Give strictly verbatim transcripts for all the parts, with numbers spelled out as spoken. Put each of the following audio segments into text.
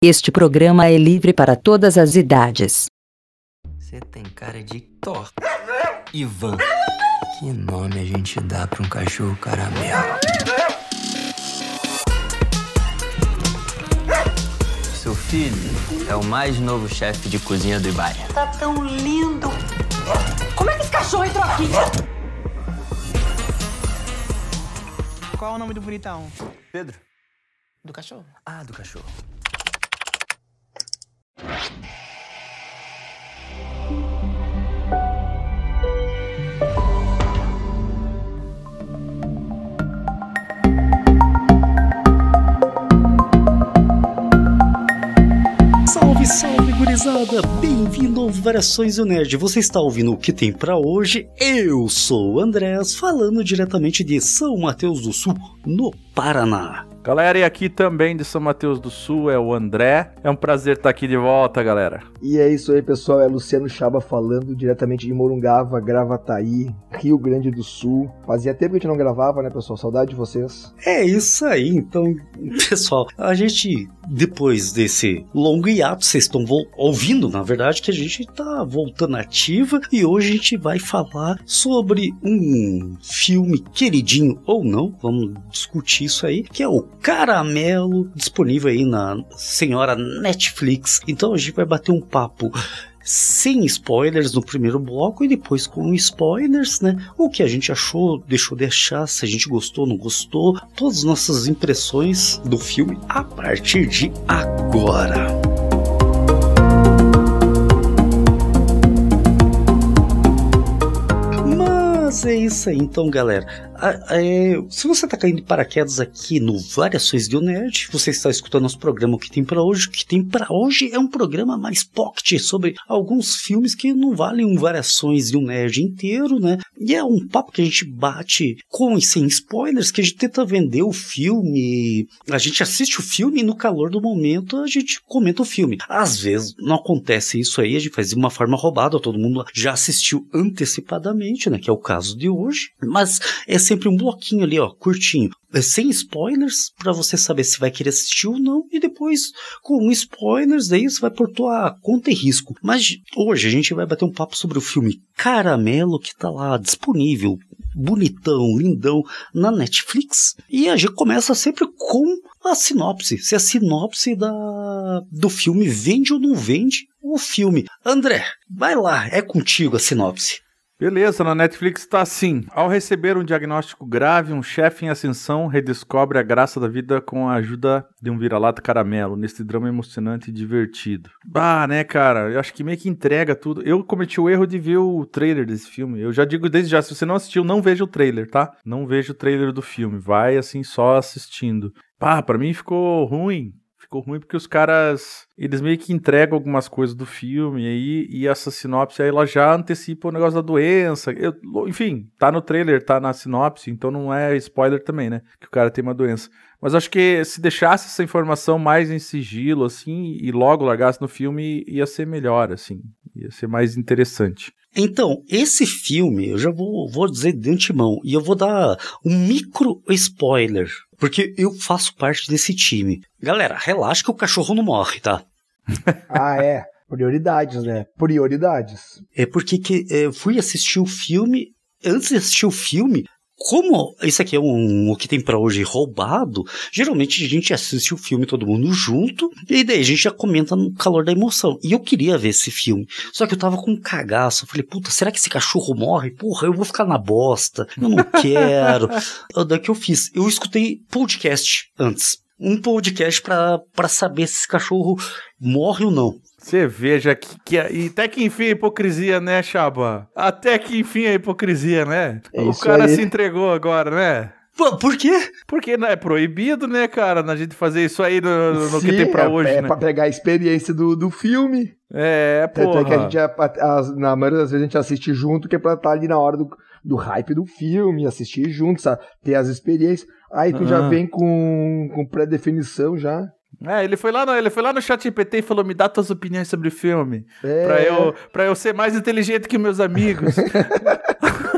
Este programa é livre para todas as idades. Você tem cara de Thor. Ivan. Que nome a gente dá pra um cachorro caramelo? Seu filho é o mais novo chefe de cozinha do Ibaia. Tá tão lindo. Como é que esse cachorro entrou aqui? Qual é o nome do bonitão? Pedro. Do cachorro? Ah, do cachorro. Salve, salve, gurizada! Bem-vindo ao Variações do Nerd. Você está ouvindo o que tem pra hoje? Eu sou o Andrés, falando diretamente de São Mateus do Sul, no Paraná. Galera, e aqui também de São Mateus do Sul é o André. É um prazer estar aqui de volta, galera. E é isso aí, pessoal. É Luciano Chaba falando diretamente de Morungava, Gravataí, Rio Grande do Sul. Fazia tempo que a gente não gravava, né, pessoal? Saudade de vocês. É isso aí, então, pessoal. A gente, depois desse longo hiato, vocês estão vo- ouvindo, na verdade, que a gente tá voltando ativa. E hoje a gente vai falar sobre um filme queridinho ou não. Vamos discutir isso aí, que é o Caramelo, disponível aí na senhora Netflix. Então a gente vai bater um papo sem spoilers no primeiro bloco e depois com spoilers, né? O que a gente achou, deixou de achar, se a gente gostou, não gostou, todas as nossas impressões do filme a partir de agora. Mas é isso aí, então, galera. É, se você está caindo de paraquedas aqui no Variações do Nerd, você está escutando nosso programa O que tem pra hoje. O que tem pra hoje é um programa mais pocket sobre alguns filmes que não valem um Variações do Nerd inteiro, né? E é um papo que a gente bate com e sem spoilers, que a gente tenta vender o filme. A gente assiste o filme e no calor do momento a gente comenta o filme. Às vezes não acontece isso aí, a gente faz de uma forma roubada, todo mundo já assistiu antecipadamente, né? Que é o caso de hoje. Mas é sempre um bloquinho ali, ó, curtinho, sem spoilers, pra você saber se vai querer assistir ou não, e depois, com spoilers, daí você vai por tua conta e risco. Mas hoje a gente vai bater um papo sobre o filme Caramelo, que tá lá disponível, bonitão, lindão, na Netflix, e a gente começa sempre com a sinopse, se a sinopse da, do filme vende ou não vende o filme. André, vai lá, é contigo a sinopse. Beleza, na Netflix tá assim. Ao receber um diagnóstico grave, um chefe em ascensão redescobre a graça da vida com a ajuda de um vira-lata caramelo, nesse drama emocionante e divertido. Ah, né, cara, eu acho que meio que entrega tudo. Eu cometi o erro de ver o trailer desse filme. Eu já digo desde já, se você não assistiu, não veja o trailer, tá? Não veja o trailer do filme, vai assim só assistindo. Ah, pra mim ficou ruim. Ficou ruim porque os caras, eles meio que entregam algumas coisas do filme aí, e essa sinopse aí, ela já antecipa o negócio da doença. Eu, enfim, tá no trailer, tá na sinopse, então não é spoiler também, né? Que o cara tem uma doença. Mas acho que se deixasse essa informação mais em sigilo, assim, e logo largasse no filme, ia ser melhor, assim. Ia ser mais interessante. Então, esse filme, eu já vou, vou dizer de antemão, e eu vou dar um micro spoiler, porque eu faço parte desse time. Galera, relaxa que o cachorro não morre, tá? Ah, é. Prioridades, né? Prioridades. É porque que, é, eu fui assistir o filme, antes de assistir o filme, como isso aqui é um, o que tem pra hoje roubado, geralmente a gente assiste o filme todo mundo junto, e daí a gente já comenta no calor da emoção. E eu queria ver esse filme, só que eu tava com um cagaço. Eu falei, puta, será que esse cachorro morre? Porra, eu vou ficar na bosta, eu não quero. Daí que eu fiz, eu escutei podcast antes. Um podcast pra, pra saber se esse cachorro morre ou não. Você veja que, que e até que enfim a hipocrisia, né, Chaba? Até que enfim a hipocrisia, né? É o cara aí. se entregou agora, né? Pô, por quê? Porque não é proibido, né, cara, na gente fazer isso aí no, no Sim, que tem pra é, hoje, é né? pra pegar a experiência do, do filme. É, Tanto é que a porra. gente, a, a, na maioria das vezes, a gente assiste junto, que é pra estar ali na hora do, do hype do filme, assistir junto, sabe? Ter as experiências. Aí tu Ah. já vem com, com pré-definição já. É, ele foi lá no, ele foi lá no chat G P T e falou, me dá tuas opiniões sobre o filme, É. pra, eu, pra eu ser mais inteligente que meus amigos.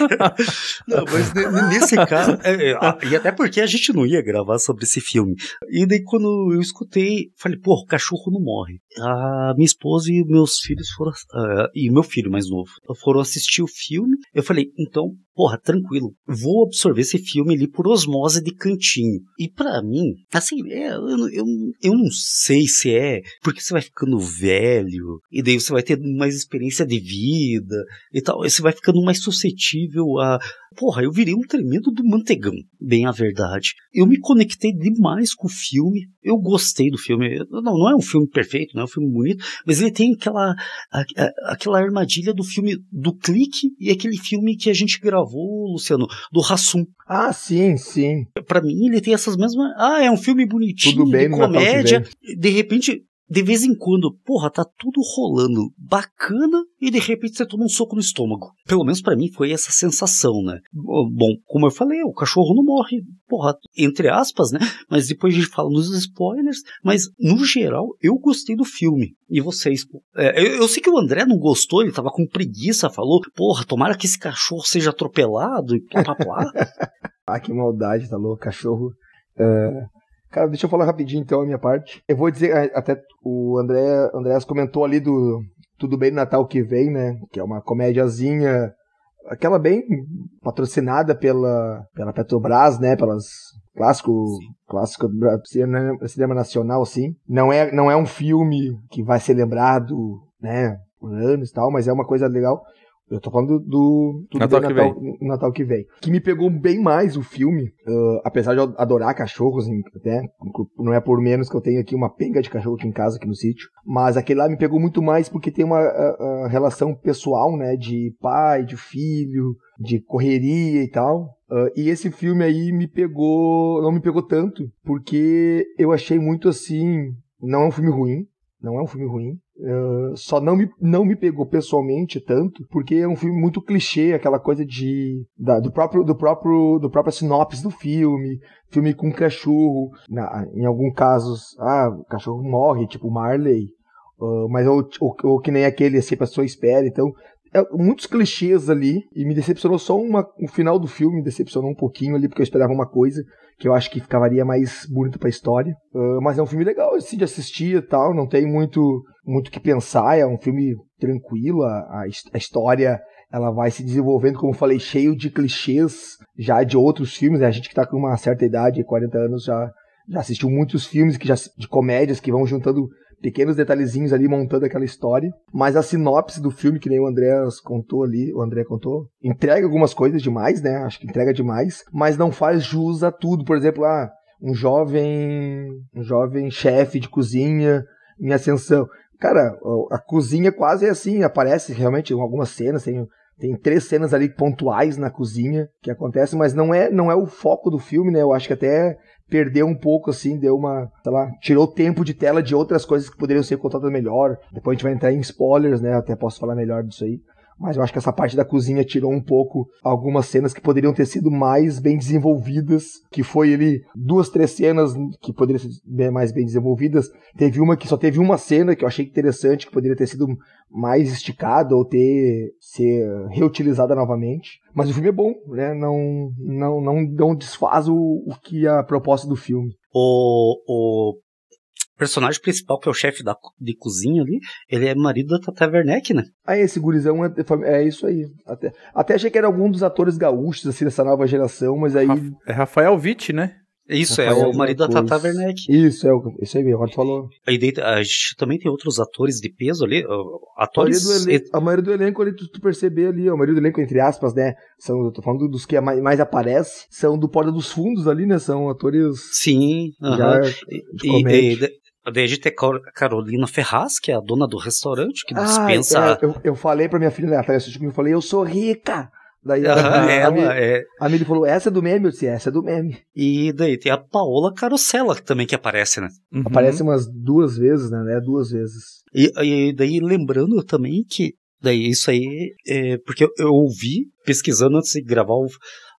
Não, mas nesse caso, é, é, e até porque a gente não ia gravar sobre esse filme. E daí quando eu escutei, falei, porra, o cachorro não morre. A minha esposa e meus filhos foram, uh, e meu filho mais novo, foram assistir o filme. Eu falei, então, porra, tranquilo, vou absorver esse filme ali por osmose de cantinho. E pra mim, assim, é, eu, eu, eu não sei se é porque você vai ficando velho, e daí você vai ter mais experiência de vida e tal, e você vai ficando mais suscetível a... Porra, eu virei um tremendo do mantegão, bem a verdade. Eu me conectei demais com o filme, eu gostei do filme. Não, não é um filme perfeito, não é um filme bonito, mas ele tem aquela, a, a, aquela armadilha do filme do clique e aquele filme que a gente gravou, Luciano, do Hassum. Ah, sim, sim. Pra mim ele tem essas mesmas... Ah, é um filme bonitinho, tudo bem, de comédia, de repente... De vez em quando, porra, tá tudo rolando bacana e de repente você toma um soco no estômago. Pelo menos pra mim foi essa sensação, né? Bom, como eu falei, o cachorro não morre, porra, entre aspas, né? Mas depois a gente fala nos spoilers. Mas, no geral, eu gostei do filme. E vocês? É, eu, eu sei que o André não gostou, ele tava com preguiça, falou, porra, tomara que esse cachorro seja atropelado e plá, plá, plá. Ah, que maldade, tá louco, cachorro... Uh... Cara, deixa eu falar rapidinho então a minha parte. Eu vou dizer, até o André, Andrés comentou ali do Tudo Bem no Natal que Vem, né? Que é uma comédiazinha, aquela bem patrocinada pela, pela Petrobras, né? Pelas clássico, clássico do cinema, cinema nacional, assim. Não é, não é um filme que vai ser lembrado, né? Por anos e tal, mas é uma coisa legal. Eu tô falando do, do Tudo Natal, Bem que Natal, vem. Natal que Vem. Que me pegou bem mais o filme, uh, apesar de eu adorar cachorros, né? Não é por menos que eu tenho aqui uma penga de cachorro aqui em casa, aqui no sítio. Mas aquele lá me pegou muito mais porque tem uma a, a relação pessoal, né? De pai, de filho, de correria e tal. Uh, e esse filme aí me pegou, não me pegou tanto, porque eu achei muito assim, não é um filme ruim, não é um filme ruim. Uh, só não me, não me pegou pessoalmente tanto, porque é um filme muito clichê, aquela coisa de da, do próprio do próprio do próprio sinopse do filme, filme com cachorro, na, em alguns casos, ah, o cachorro morre, tipo Marley, uh, mas ou, ou, ou que nem aquele assim, a pessoa espera, então é, muitos clichês ali, e me decepcionou só uma, o final do filme, me decepcionou um pouquinho ali, porque eu esperava uma coisa que eu acho que ficaria mais bonito pra história. Uh, mas é um filme legal assim, de assistir e tal, não tem muito muito que pensar, é um filme tranquilo, a, a, a história ela vai se desenvolvendo, como eu falei, cheio de clichês já de outros filmes, né? A gente que tá com uma certa idade, quarenta anos, já, já assistiu muitos filmes que já, de comédias que vão juntando pequenos detalhezinhos ali, montando aquela história. Mas a sinopse do filme, que nem o André contou ali, o André contou, entrega algumas coisas demais, né? Acho que entrega demais, mas não faz jus a tudo. Por exemplo, ah, um jovem, um jovem chefe de cozinha em ascensão. Cara, a cozinha quase é assim, aparece realmente em algumas cenas, tem, tem três cenas ali pontuais na cozinha que acontecem, mas não é, não é o foco do filme, né? Eu acho que até perdeu um pouco, assim, deu uma, sei lá, tirou tempo de tela de outras coisas que poderiam ser contadas melhor. Depois a gente vai entrar em spoilers, né? Até posso falar melhor disso aí. Mas eu acho que essa parte da cozinha tirou um pouco algumas cenas que poderiam ter sido mais bem desenvolvidas, que foi ali duas, três cenas que poderiam ser bem, mais bem desenvolvidas. Teve uma que só teve uma cena que eu achei interessante, que poderia ter sido mais esticada ou ter ser reutilizada novamente. Mas o filme é bom, né? Não, não, não, não desfaz o, o que é a proposta do filme. O... o... personagem principal, que é o chefe da, de cozinha ali, ele é marido da Tata Werneck, né? Ah, esse gurizão é, é isso aí. Até, até achei que era algum dos atores gaúchos, assim, dessa nova geração, mas aí... É Rafael Witt, né? Isso, Rafael é o marido da Tata Werneck. Isso, é o, isso aí mesmo, o falou. Aí a gente também tem outros atores de peso ali, atores... A maioria do elenco, a maioria do elenco ali, tu, tu perceber ali, a maioria do elenco, entre aspas, né, são, eu tô falando dos que mais, mais aparece, são do Porta dos Fundos ali, né, são atores... Sim, já uh-huh. de comédia. E, e, Daí a gente tem a Carolina Ferraz, que é a dona do restaurante, que ah, dispensa... É, eu, eu falei pra minha filha, né, atrás eu falei, eu sou rica! Daí uhum, a, ela, a, é... a Mili falou, essa é do meme? Eu disse, essa é do meme. E daí tem a Paola Carosella também que aparece, né? Uhum. Aparece umas duas vezes, né? Duas vezes. E, e daí lembrando também que daí isso aí é porque eu, eu ouvi pesquisando antes de gravar o,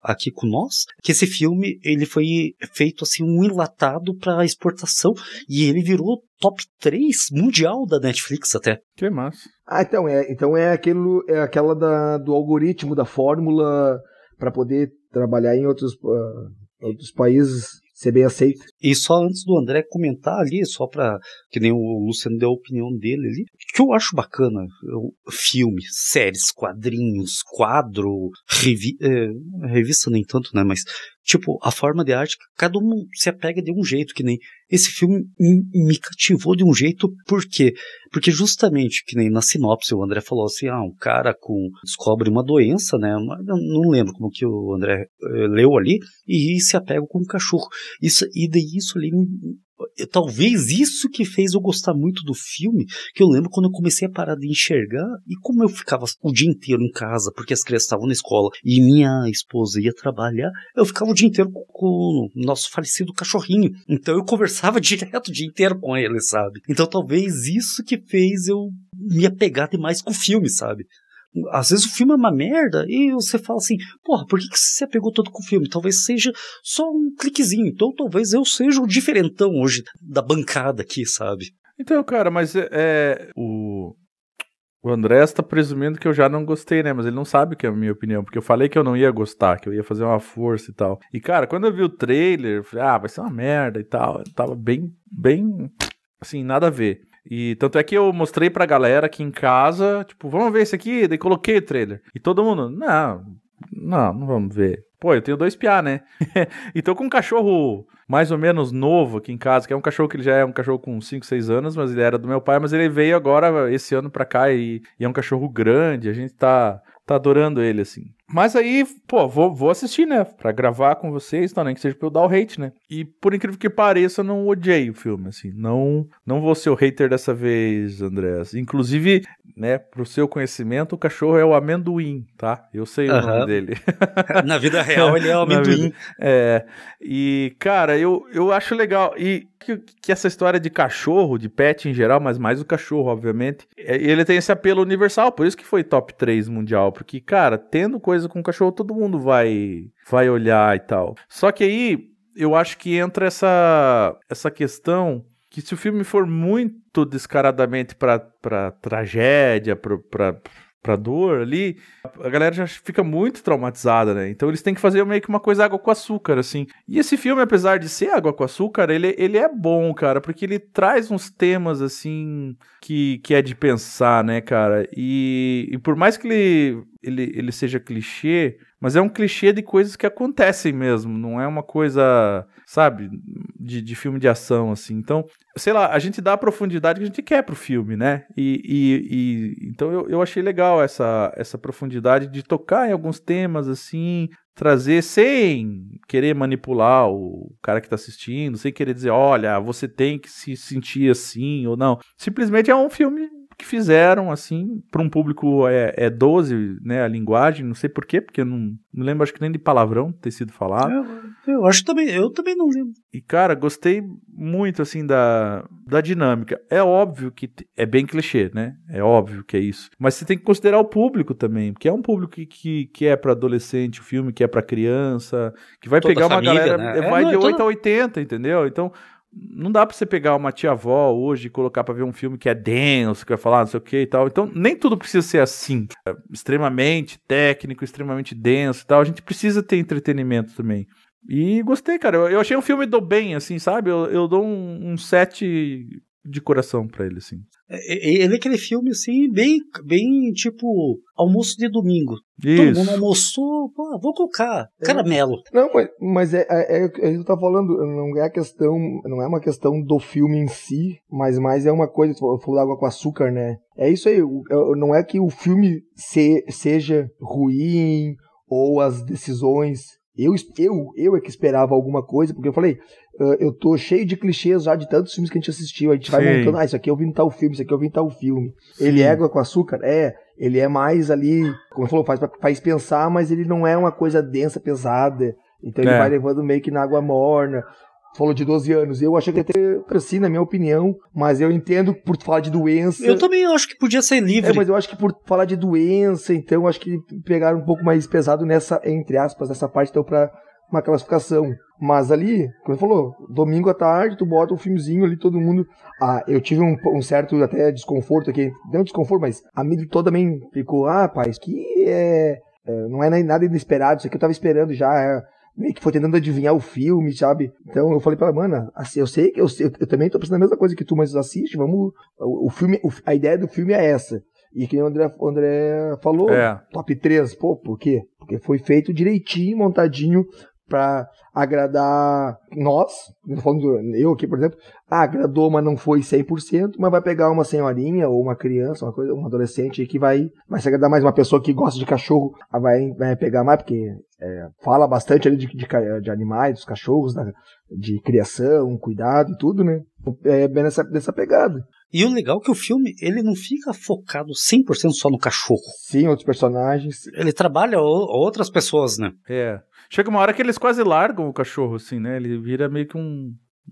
aqui com nós, que esse filme ele foi feito assim um enlatado para exportação e ele virou top três mundial da Netflix até. Que massa. Ah, então é, então é, aquilo, é aquela da, do algoritmo, da fórmula para poder trabalhar em outros, uh, outros países, ser bem aceito. E só antes do André comentar ali, só para que nem o Luciano deu a opinião dele ali, que eu acho bacana, eu, filme, séries, quadrinhos, quadro, revi, é, revista nem tanto, né, mas tipo, a forma de arte, cada um se apega de um jeito, que nem esse filme me cativou de um jeito, por quê? Porque justamente, que nem na sinopse, o André falou assim, ah, um cara com, descobre uma doença, né, mas eu não lembro como que o André eh, leu ali, e se apega com um cachorro. Isso, e daí isso ali, talvez isso que fez eu gostar muito do filme, que eu lembro quando eu comecei a parar de enxergar, e como eu ficava o dia inteiro em casa, porque as crianças estavam na escola, e minha esposa ia trabalhar, eu ficava o dia inteiro com, com o nosso falecido cachorrinho, então eu conversava direto o dia inteiro com ele, sabe? Então talvez isso que fez eu me apegar demais com o filme, sabe? Às vezes o filme é uma merda e você fala assim, porra, por que, que você se apegou tanto com o filme? Talvez seja só um cliquezinho, então talvez eu seja o diferentão hoje da bancada aqui, sabe? Então, cara, mas é, é o... o André está presumindo que eu já não gostei, né? Mas ele não sabe que é a minha opinião, porque eu falei que eu não ia gostar, que eu ia fazer uma força e tal. E, cara, quando eu vi o trailer, eu falei, ah, vai ser uma merda e tal. Eu tava bem, bem, assim, nada a ver. E tanto é que eu mostrei pra galera aqui em casa, tipo, vamos ver esse aqui? Daí coloquei o trailer. E todo mundo, não, não, não vamos ver. Pô, eu tenho dois piá, né? E tô com um cachorro mais ou menos novo aqui em casa, que é um cachorro que ele já é um cachorro com cinco, seis anos, mas ele era do meu pai, mas ele veio agora esse ano pra cá e, e é um cachorro grande, a gente tá, tá adorando ele, assim. Mas aí, pô, vou, vou assistir, né? Pra gravar com vocês, tá, nem que seja pra eu dar o hate, né? E por incrível que pareça, eu não odiei o filme, assim. Não, não vou ser o hater dessa vez, Andrés. Inclusive, né, pro seu conhecimento, o cachorro é o amendoim, tá? Eu sei uhum. o nome dele. Na vida real, ele é o amendoim. É. E, cara, eu, eu acho legal. E que, que essa história de cachorro, de pet em geral, mas mais o cachorro, obviamente, ele tem esse apelo universal, por isso que foi top três mundial. Porque, cara, tendo coisa com cachorro, todo mundo vai, vai olhar e tal. Só que aí, eu acho que entra essa, essa questão que se o filme for muito descaradamente pra, pra tragédia, pra, pra, pra dor ali, a galera já fica muito traumatizada, né? Então eles têm que fazer meio que uma coisa água com açúcar, assim. E esse filme, apesar de ser água com açúcar, ele, ele é bom, cara, porque ele traz uns temas, assim, que, que é de pensar, né, cara? E, e por mais que ele, ele, ele seja clichê, mas é um clichê de coisas que acontecem mesmo, não é uma coisa, sabe, de, de filme de ação, assim. Então, sei lá, a gente dá a profundidade que a gente quer pro filme, né? E, e, e então eu, eu achei legal essa, essa profundidade de tocar em alguns temas, assim, trazer sem querer manipular o cara que tá assistindo, sem querer dizer, olha, você tem que se sentir assim ou não. Simplesmente é um filme que fizeram, assim, para um público é, é doze, né, a linguagem, não sei porquê, porque eu não, não lembro, acho que nem de palavrão ter sido falado. Eu, eu acho também, eu também não lembro. E, cara, gostei muito, assim, da, da dinâmica. É óbvio que é bem clichê, né, é óbvio que é isso, mas você tem que considerar o público também, porque é um público que, que, que é para adolescente, o filme que é para criança, que vai toda pegar uma família, galera, né? vai é, não, de toda... oito a oitenta, entendeu? Então, não dá pra você pegar uma tia-avó hoje e colocar pra ver um filme que é denso, que vai falar não sei o que e tal. Então, nem tudo precisa ser assim. É extremamente técnico, extremamente denso e tal. A gente precisa ter entretenimento também. E gostei, cara. Eu, eu achei um filme do bem, assim, sabe? Eu, eu dou um, um sete de coração pra ele, assim. Ele é aquele filme, assim, bem, bem tipo almoço de domingo. Isso. Todo mundo almoçou, pô, vou colocar caramelo. Não, mas, mas é, é, é, eu tava falando, não é a questão, não é uma questão do filme em si, mas mais é uma coisa, eu falei água com açúcar, né? É isso aí, não é que o filme se, seja ruim ou as decisões. Eu, eu, eu é que esperava alguma coisa, porque eu falei, uh, eu tô cheio de clichês já de tantos filmes que a gente assistiu, a gente vai Sim. montando, ah, isso aqui eu vi em tal filme, isso aqui eu vi em tal filme. Sim. Ele é água com açúcar? É, ele é mais ali, como você falou, faz, faz pensar, mas ele não é uma coisa densa, pesada, então ele é. vai levando meio que na água morna. falou de doze anos. Eu achei que ia ter, assim, na minha opinião, mas eu entendo por falar de doença. Eu também acho que podia ser livre. É, mas eu acho que por falar de doença, então, acho que pegaram um pouco mais pesado nessa, entre aspas, nessa parte, então, pra uma classificação. Mas ali, como você falou, domingo à tarde, tu bota um filmezinho ali, todo mundo... Ah, eu tive um, um certo até desconforto aqui, não desconforto, mas a mídia toda também ficou, ah, pai, isso aqui é, é, não é nada inesperado, isso aqui eu tava esperando já, é, meio que foi tentando adivinhar o filme, sabe? Então eu falei pra ela, mano, assim, eu sei que eu, eu, eu também tô pensando a mesma coisa que tu, mas assiste, vamos... O, o filme, o, a ideia do filme é essa. E que o André, o André falou, é. top três, pô, por quê? Porque foi feito direitinho, montadinho, pra agradar nós, eu aqui, por exemplo, ah, agradou, mas não foi cem por cento, mas vai pegar uma senhorinha ou uma criança, uma coisa, um adolescente que vai, vai se agradar mais, uma pessoa que gosta de cachorro, vai, vai pegar mais, porque é, fala bastante ali de, de, de animais, dos cachorros, da, de criação, cuidado e tudo, né? É bem nessa, nessa pegada. E o legal é que o filme, ele não fica focado cem por cento só no cachorro. Sim, outros personagens. Ele trabalha o, outras pessoas, né? É. Chega uma hora que eles quase largam o cachorro, assim, né? Ele vira meio que um,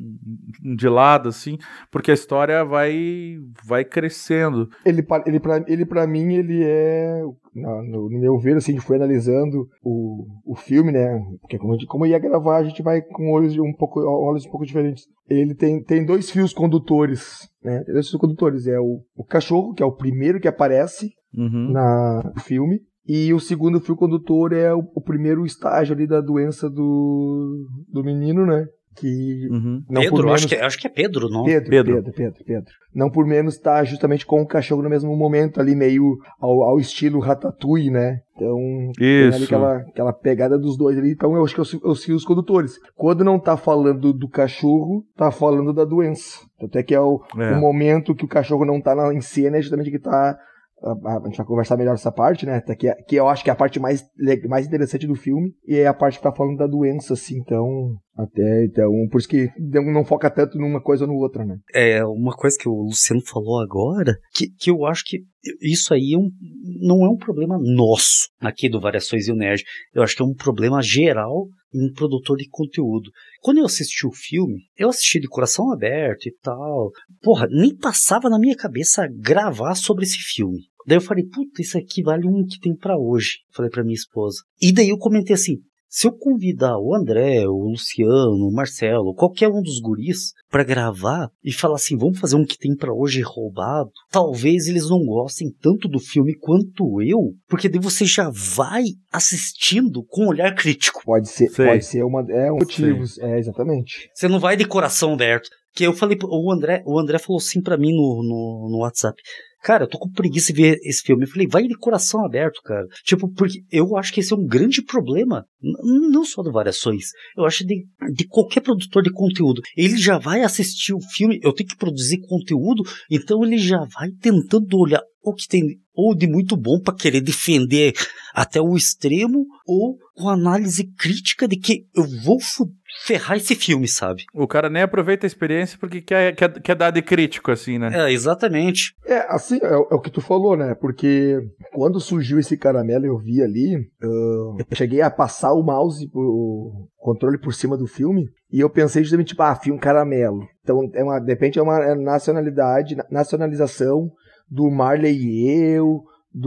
um de lado, assim, porque a história vai, vai crescendo. Ele, ele, pra, ele, pra mim, ele é... No, no meu ver, assim, a gente foi analisando o, o filme, né? Porque como, como ia gravar, a gente vai com olhos um pouco, olhos um pouco diferentes. Ele tem, tem dois fios condutores, né? Tem dois fios condutores. É o, o cachorro, que é o primeiro que aparece uhum. na, no filme. E o segundo fio condutor é o, o primeiro estágio ali da doença do, do menino, né? Que uhum. não Pedro, por menos... acho, que, acho que é Pedro, não? Pedro, Pedro, Pedro, Pedro, Pedro. Não por menos tá justamente com o cachorro no mesmo momento, ali meio ao, ao estilo Ratatouille, né? Então, tem ali aquela, aquela pegada dos dois ali. Então, eu acho que eu, eu sigo os condutores. Quando não tá falando do cachorro, tá falando da doença. Até que é o, é o momento que o cachorro não tá na, em cena, é justamente que tá... A, a gente vai conversar melhor essa parte, né? Que, que eu acho que é a parte mais, mais interessante do filme. E é a parte que tá falando da doença, assim. Então, até, então, por isso que não foca tanto numa coisa ou no outra, né? É, uma coisa que o Luciano falou agora, que, que eu acho que isso aí é um, não é um problema nosso aqui do Variações e o Nerd. Eu acho que é um problema geral em produtor de conteúdo. Quando eu assisti o filme, eu assisti de coração aberto e tal. Porra, nem passava na minha cabeça gravar sobre esse filme. Daí eu falei, puta, isso aqui vale um que tem pra hoje. Falei pra minha esposa. E daí eu comentei assim, se eu convidar o André, o Luciano, o Marcelo, qualquer um dos guris pra gravar e falar assim, vamos fazer um que tem pra hoje roubado, talvez eles não gostem tanto do filme quanto eu, porque daí você já vai assistindo com um olhar crítico. Pode ser, Sei. pode ser uma, é um motivo, é, exatamente. Você não vai de coração aberto. Que eu falei, o André, o André falou assim pra mim no, no, no WhatsApp, cara, eu tô com preguiça de ver esse filme. Eu falei, vai de coração aberto, cara. Tipo, porque eu acho que esse é um grande problema, n- não só do Variações, eu acho de, de qualquer produtor de conteúdo. Ele já vai assistir o filme, eu tenho que produzir conteúdo, então ele já vai tentando olhar o que tem ou de muito bom pra querer defender até o extremo, ou com análise crítica de que eu vou f- ferrar esse filme, sabe? O cara nem aproveita a experiência porque quer, quer, quer dar de crítico, assim, né? É, exatamente. É, assim, é, é o que tu falou, né? Porque quando surgiu esse caramelo, eu vi ali, uh, eu cheguei a passar o mouse, o controle por cima do filme, e eu pensei justamente, tipo, ah, filme caramelo. Então, é uma, de repente, é uma nacionalidade, nacionalização do Marley e eu,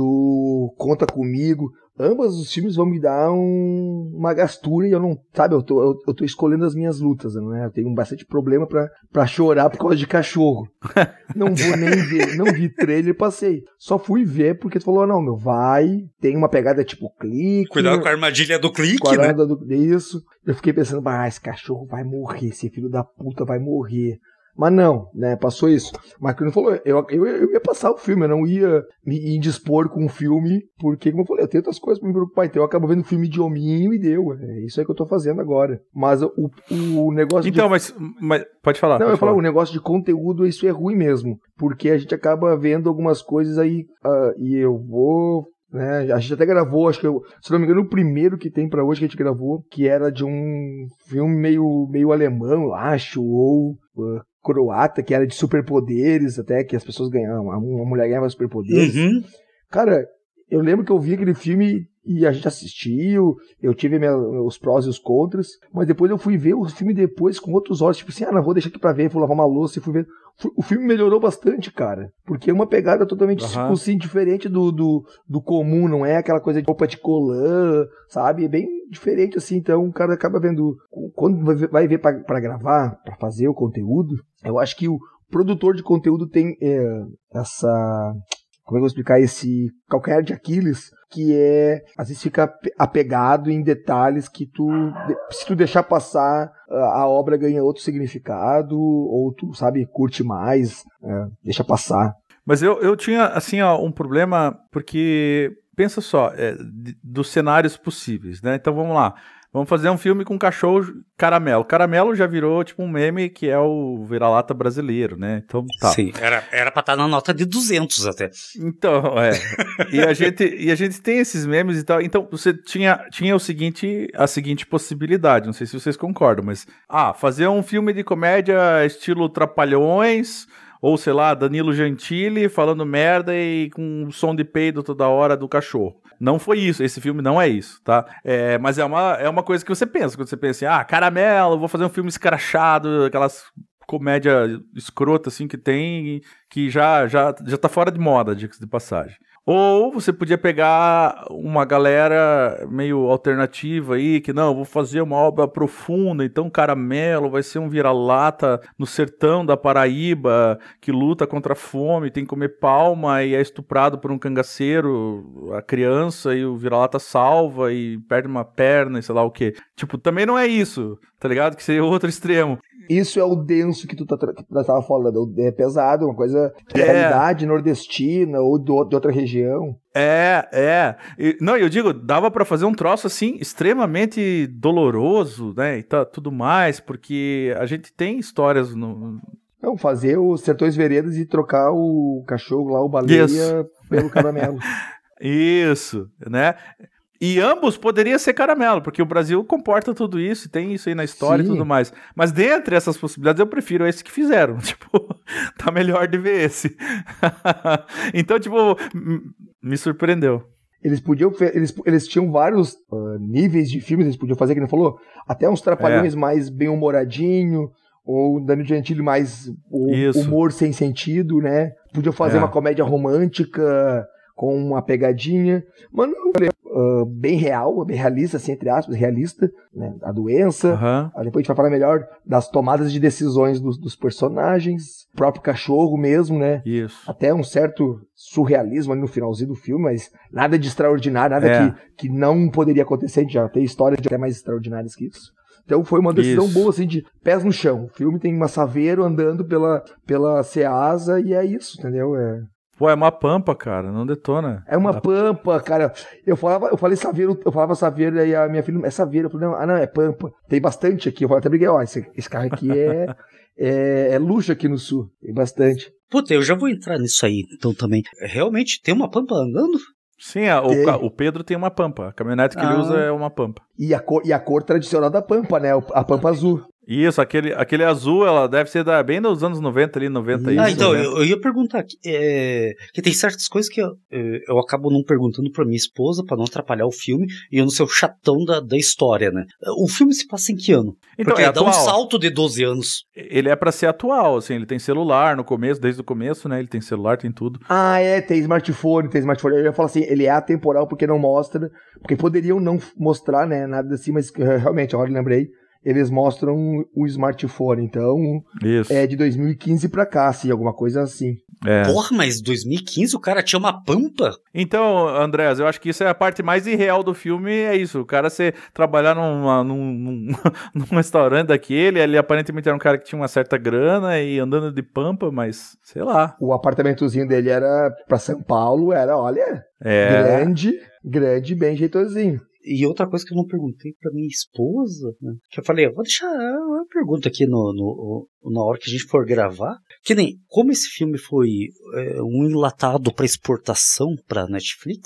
do Conta Comigo. Ambos os filmes vão me dar um, uma gastura e eu não, sabe, eu tô, eu, eu tô escolhendo as minhas lutas, né? Eu tenho bastante problema pra, pra chorar por causa de cachorro. Não vou nem ver, não vi trailer e passei. Só fui ver porque tu falou, não, meu, vai, tem uma pegada tipo clique. Cuidado com a armadilha do clique, com a né? Do, isso. Eu fiquei pensando, ah, esse cachorro vai morrer, esse filho da puta vai morrer. Mas não, né, passou isso. Mas como falou, eu, eu, eu ia passar o filme, eu não ia me indispor com o filme, porque, como eu falei, eu tenho outras coisas pra me preocupar, então eu acabo vendo filme de hominho e deu. É isso aí que eu tô fazendo agora. Mas o, o negócio então, de... mas, mas pode falar. Não, pode eu falar. falo, o negócio de conteúdo, isso é ruim mesmo, porque a gente acaba vendo algumas coisas aí, uh, e eu vou... Né, a gente até gravou, acho que eu, se não me engano, o primeiro que tem pra hoje que a gente gravou, que era de um filme meio, meio alemão, eu acho, ou uh, croata, que era de superpoderes, até que as pessoas ganhavam, uma mulher ganhava superpoderes. Uhum. Cara, eu lembro que eu vi aquele filme e a gente assistiu, eu tive minha, os prós e os contras, mas depois eu fui ver o filme depois com outros olhos, tipo assim, ah, não, vou deixar aqui pra ver, vou lavar uma louça e fui ver. O filme melhorou bastante, cara, porque é uma pegada totalmente, Uhum. tipo assim, diferente do, do, do comum, não é aquela coisa de roupa de colã, sabe? É bem diferente, assim, então o cara acaba vendo, quando vai ver, vai ver pra, pra gravar, pra fazer o conteúdo, eu acho que o produtor de conteúdo tem é, essa... Como é que eu vou explicar? Esse calcanhar de Aquiles, que é, às vezes fica apegado em detalhes que tu, se tu deixar passar, a obra ganha outro significado, ou tu, sabe, curte mais, é, deixa passar. Mas eu, eu tinha, assim, ó, um problema, porque, pensa só, é, de, dos cenários possíveis, né? Então vamos lá. Vamos fazer um filme com cachorro caramelo. Caramelo já virou tipo um meme que é o vira-lata brasileiro, né? Então tá. Sim, era, era pra estar na nota de duzentos até. Então, é. e, a gente, e a gente tem esses memes e tal. Então, você tinha, tinha o seguinte, a seguinte possibilidade, não sei se vocês concordam, mas... Ah, fazer um filme de comédia estilo Trapalhões... Ou, sei lá, Danilo Gentili falando merda e com um som de peido toda hora do cachorro. Não foi isso, esse filme não é isso, tá? É, mas é uma, é uma coisa que você pensa, quando você pensa assim, ah, caramelo, vou fazer um filme escrachado, aquelas comédia escrota assim que tem, que já, já, já tá fora de moda, diga-se de passagem. Ou você podia pegar uma galera meio alternativa aí, que não, vou fazer uma obra profunda, então Caramelo vai ser um vira-lata no sertão da Paraíba, que luta contra a fome, tem que comer palma e é estuprado por um cangaceiro, a criança, e o vira-lata salva e perde uma perna e sei lá o quê. Tipo, também não é isso, tá ligado? Que seria outro extremo. Isso é o denso que tu, tá, que tu tava falando, é pesado, uma coisa de É. realidade nordestina ou do, de outra região. É, é. E, não, eu digo, dava pra fazer um troço assim, extremamente doloroso, né, e tá, tudo mais, porque a gente tem histórias no... Não, fazer os Sertões Veredas e trocar o cachorro lá, o baleia, Isso. pelo caramelo. Isso, né? E ambos poderia ser caramelo, porque o Brasil comporta tudo isso, tem isso aí na história Sim. e tudo mais. Mas dentre essas possibilidades, eu prefiro esse que fizeram. Tipo, tá melhor de ver esse. Então, tipo, m- me surpreendeu. Eles podiam, fe- eles, eles tinham vários ah, níveis de filmes, eles podiam fazer, que ele falou, até uns trapalhões É. mais bem-humoradinho, ou um Danilo Gentili mais o, Isso. humor sem sentido, né? Podiam fazer É. uma comédia romântica com uma pegadinha, mas não, ah, bem real, bem realista, assim, entre aspas, realista, né? A doença. Aham. Aí depois a gente vai falar melhor das tomadas de decisões dos, dos personagens, o próprio cachorro mesmo, né? Isso. Até um certo surrealismo ali no finalzinho do filme, mas nada de extraordinário, nada É. que, que não poderia acontecer, a gente já tem histórias de até mais extraordinárias que isso. Então foi uma decisão Isso. boa, assim, de pés no chão. O filme tem uma Saveiro andando pela, pela Ceasa e é isso, entendeu? É, Pô, é uma pampa, cara, não detona. é uma Dá- pampa, cara. Eu falava, eu falei Saveiro, eu falava Saveiro, e aí a minha filha, é Saveiro. Eu falei, não, ah, não, é pampa. Tem bastante aqui. Eu até briguei, ó, esse, esse carro aqui é, é, é luxo aqui no sul. Tem bastante. Puta, eu já vou entrar nisso aí, então também. Realmente tem uma pampa andando? Sim, a- o, Tem. ca- o Pedro tem uma pampa. A caminhonete que ele Ah. usa é uma pampa. E a cor, e a cor tradicional da pampa, né? A pampa azul. Isso, aquele, aquele azul, ela deve ser da, bem dos anos noventa ali, noventa Isso, Ah, isso, então, né? eu, eu ia perguntar que, é, que tem certas coisas que eu, é, eu acabo não perguntando pra minha esposa pra não atrapalhar o filme e eu não ser o chatão da, da história, né? O filme se passa em que ano? Então, Porque é dá um atual. salto de doze anos. Ele é pra ser atual, assim, ele tem celular no começo, desde o começo, né? Ele tem celular, tem tudo. Ah, é, tem smartphone, tem smartphone. Eu ia falar assim, ele é atemporal porque não mostra, porque poderiam não f- mostrar, né, nada assim, mas eh, realmente, agora eu lembrei, eles mostram o smartphone, então Isso. é de dois mil e quinze pra cá, assim, alguma coisa assim. É. Porra, mas dois mil e quinze o cara tinha uma pampa? Então, Andrés, eu acho que isso é a parte mais irreal do filme, é isso. O cara ser trabalhar numa, num, num, num restaurante daquele, ele aparentemente era um cara que tinha uma certa grana e andando de pampa, mas sei lá. O apartamentozinho dele era pra São Paulo, era, olha, É. grande, grande, bem jeitosinho. E outra coisa que eu não perguntei pra minha esposa, né? Que eu falei, eu vou deixar uma pergunta aqui no, no, na hora que a gente for gravar. Que nem, como esse filme foi é, um enlatado pra exportação pra Netflix,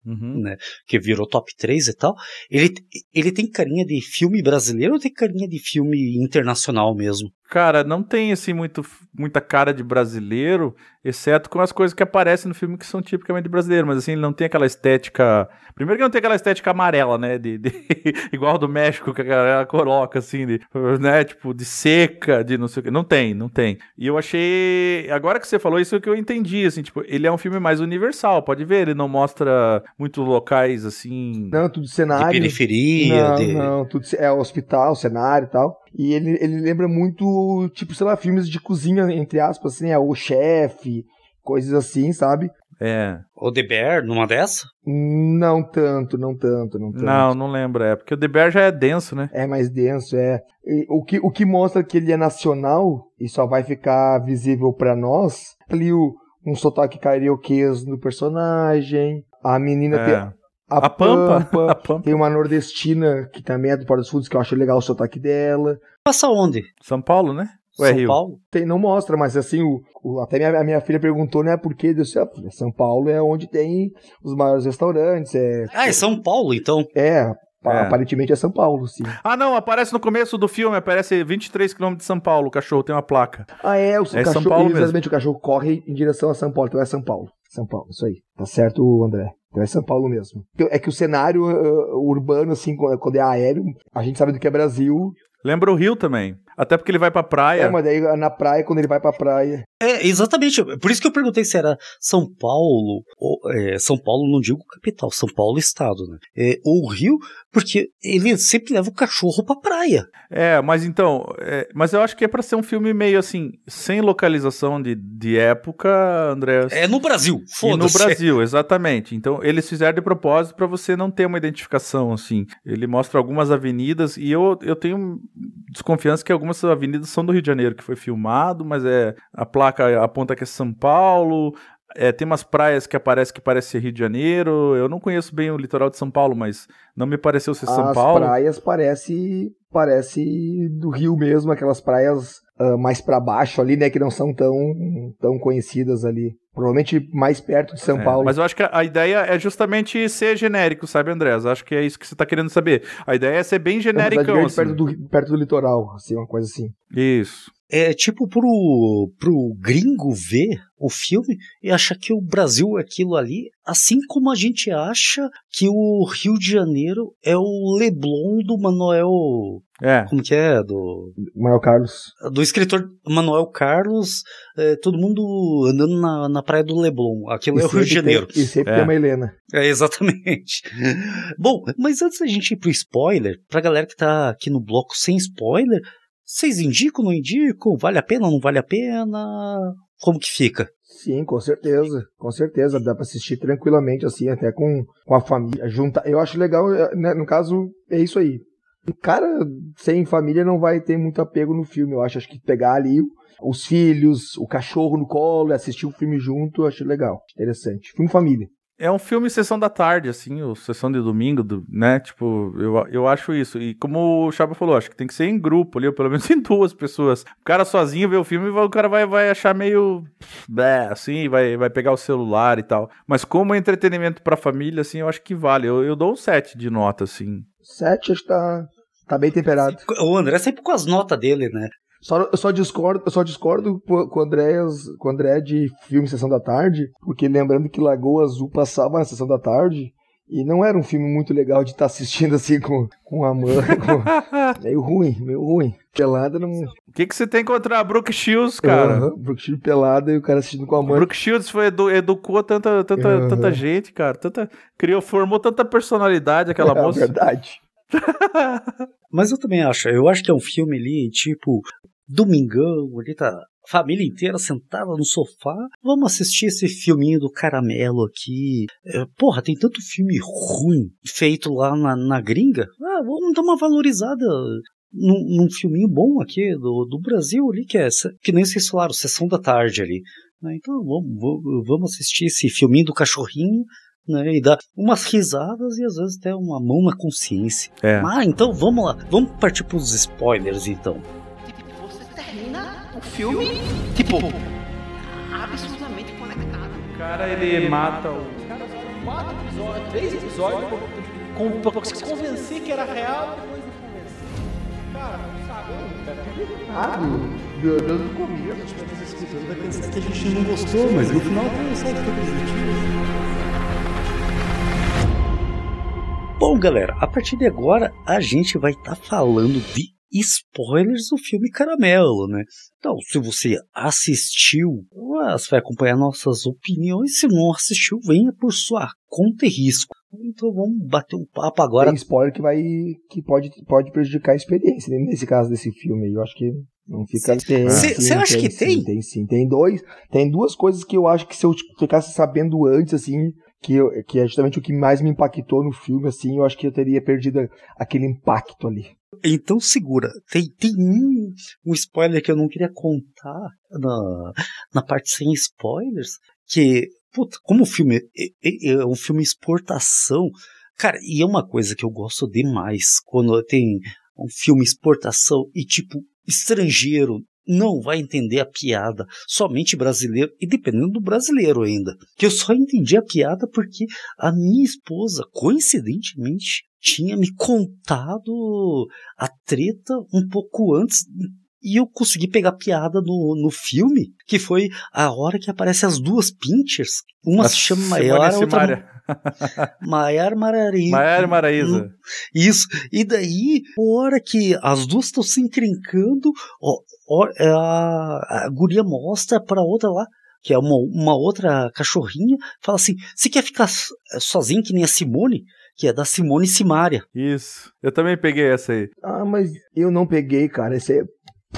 Uhum. Né, que virou top três e tal, ele, ele tem carinha de filme brasileiro ou tem carinha de filme internacional mesmo? Cara, não tem assim muito, muita cara de brasileiro, exceto com as coisas que aparecem no filme que são tipicamente brasileiros, mas assim, ele não tem aquela estética... Primeiro que não tem aquela estética amarela, né, de, de... igual do México, que a galera coloca assim, de, né, tipo, de seca, de não sei o que, não tem, não tem. E eu achei, agora que você falou isso, é que eu entendi, assim, tipo, ele é um filme mais universal, pode ver, ele não mostra muitos locais, assim... Não, tudo cenário. De periferia, não, de... Não, tudo é hospital, cenário e tal. E ele, ele lembra muito, tipo, sei lá, filmes de cozinha, entre aspas, assim, é o chefe, coisas assim, sabe? É. O The Bear, numa dessa? Não tanto, não tanto, não tanto. Não, não lembro, é, porque o The Bear já é denso, né? É mais denso, é. E, o, que, o que mostra que ele é nacional e só vai ficar visível pra nós, ali o, um sotaque carioquês no personagem, a menina É. tem... A, A Pampa. Pampa, A Pampa. tem uma nordestina que também é do Porto dos Fundos, que eu acho legal o sotaque dela. Passa onde? São Paulo, né? Ou é São Rio? Paulo? Tem, não mostra, mas assim, o, o- até minha, a minha filha perguntou, né, por que? Eu disse, ah, São Paulo é onde tem os maiores restaurantes, é... Ah, é São Paulo, então. É, pa- É. aparentemente é São Paulo, sim. Ah, não, aparece no começo do filme, aparece vinte e três quilômetros de São Paulo, o cachorro tem uma placa. Ah, é, o, É São cachorro, Paulo mesmo. exatamente, o cachorro corre em direção a São Paulo, então é São Paulo. São Paulo, isso aí. Tá certo, André. Então é São Paulo mesmo. É que o cenário uh, urbano, assim, quando quando é aéreo, a gente sabe do que é Brasil. Lembra o Rio também. Até porque ele vai pra praia. É, mas daí na praia, quando ele vai pra praia... É, exatamente. Por isso que eu perguntei se era São Paulo, ou, é, São Paulo, não digo capital, São Paulo estado, né? É, ou Rio, porque ele sempre leva o cachorro pra praia. É, mas então, é, mas eu acho que é pra ser um filme meio assim, sem localização de, de época, André. É no Brasil, E no foda-se. Brasil, exatamente. Então, eles fizeram de propósito pra você não ter uma identificação, assim. Ele mostra algumas avenidas e eu, eu tenho desconfiança que algumas avenidas são do Rio de Janeiro, que foi filmado, mas é a placa aponta que é São Paulo. É, tem umas praias que aparece que parece ser Rio de Janeiro. Eu não conheço bem o litoral de São Paulo, mas não me pareceu ser São As Paulo. praias parece, parece do Rio mesmo, aquelas praias ah, mais pra baixo ali, né, que não são tão, tão conhecidas ali. Provavelmente mais perto de São É, Paulo. mas eu acho que a, a ideia é justamente ser genérico, sabe, Andrés? Acho que é isso que você tá querendo saber. A ideia é ser bem É uma cidade genericão, grande assim. perto, do, perto do litoral, assim, uma coisa assim. Isso. É tipo pro, pro gringo ver o filme e achar que o Brasil é aquilo ali, assim como a gente acha que o Rio de Janeiro é o Leblon do Manuel... É. Como que é? Do, Manuel Carlos. do escritor Manuel Carlos, é, todo mundo andando na, na praia do Leblon. Aquilo E é o Rio de sempre Janeiro. Tem, e sempre É. tem uma Helena. É, exatamente. Bom, mas antes da gente ir pro spoiler, pra galera que tá aqui no bloco sem spoiler, vocês indicam, não indicam? Vale a pena, não vale a pena? Como que fica? Sim, com certeza, com certeza. Dá pra assistir tranquilamente, assim, até com, com a família. Junta, eu acho legal, né, no caso, é isso aí. O cara sem família não vai ter muito apego no filme, eu acho. Acho que pegar ali os filhos, o cachorro no colo e assistir o filme junto, eu acho legal, interessante. Filme família. É um filme sessão da tarde, assim, ou sessão de domingo, do, né? Tipo, eu, eu acho isso. E como o Chaba falou, acho que tem que ser em grupo ali, ou pelo menos em duas pessoas. O cara sozinho vê o filme, o cara vai, vai achar meio... Blé, assim, vai, vai pegar o celular e tal. Mas como entretenimento pra família, assim, eu acho que vale. Eu, eu dou um sete de nota, assim. Sete, acho que tá, tá bem temperado. O André sempre com as notas dele, né? Só, eu só discordo, eu só discordo com com o André, com o André de filme Sessão da Tarde, porque lembrando que Lagoa Azul passava na Sessão da Tarde, e não era um filme muito legal de estar assistindo assim com, com a mãe. Com... meio ruim, meio ruim. Pelada não. O que, que você tem contra a Brooke Shields, cara? Uhum, Brooke Shields pelada e o cara assistindo com a O mãe. Brooke Shields foi, edu, educou tanta, tanta, Uhum. tanta gente, cara. Tanta, criou, formou tanta personalidade aquela É moça. verdade. Mas eu também acho. Eu acho que é um filme ali, tipo, domingão, ali tá a família inteira sentada no sofá. Vamos assistir esse filminho do Caramelo aqui. É, porra, tem tanto filme ruim feito lá na, na gringa. Ah, vamos dar uma valorizada num, num filminho bom aqui do, do Brasil ali, que é, que nem vocês falaram, Sessão da Tarde ali. Então vamos, vamos, vamos assistir esse filminho do cachorrinho, né, e dar umas risadas e às vezes até uma mão na consciência. É. Ah, então vamos lá, vamos partir pros spoilers então. Tipo, você termina o filme, tipo, absolutamente conectado. O cara, ele mata o... quatro episódios, três episódios pra, pra se convencer que era real, depois não convencer. Cara, não sabe, Ah, do, do, do começo, tipo, as escrituras vai pensar que a gente não gostou, mas no final tem um saldo positivo. Bom, galera, a partir de agora a gente vai estar tá falando de spoilers do filme Caramelo, né? Então, se você assistiu, você vai acompanhar nossas opiniões. Se não assistiu, venha por sua conta e risco. Então vamos bater um papo agora. Tem spoiler que vai que pode, pode prejudicar a experiência, né? Nesse caso desse filme aí, eu acho que não fica. Você acha tem, que sim, tem? Tem sim, tem dois, tem duas coisas que eu acho que se eu ficasse sabendo antes, assim, que, eu, que é justamente o que mais me impactou no filme, assim, eu acho que eu teria perdido aquele impacto ali. Então segura, tem, tem um, um spoiler que eu não queria contar na, na parte sem spoilers, que, puta, como o filme é, é, é um filme exportação, cara, e é uma coisa que eu gosto demais, quando tem um filme exportação e tipo, estrangeiro não vai entender a piada, somente brasileiro, e dependendo do brasileiro ainda, que eu só entendi a piada porque a minha esposa, coincidentemente, tinha me contado a treta um pouco antes e eu consegui pegar piada no, no filme, que foi a hora que aparecem as duas Pinchers, uma a se chama Maiara, a outra Maiara Maraíza. Maiara Maraíza. Isso, e daí, a hora que as duas estão se encrencando, ó, ó, a, a guria mostra pra outra lá, que é uma, uma outra cachorrinha, fala assim, você quer ficar sozinho que nem a Simone? Que é da Simone Simaria. Isso, eu também peguei essa aí. Ah, mas eu não peguei, cara, esse é...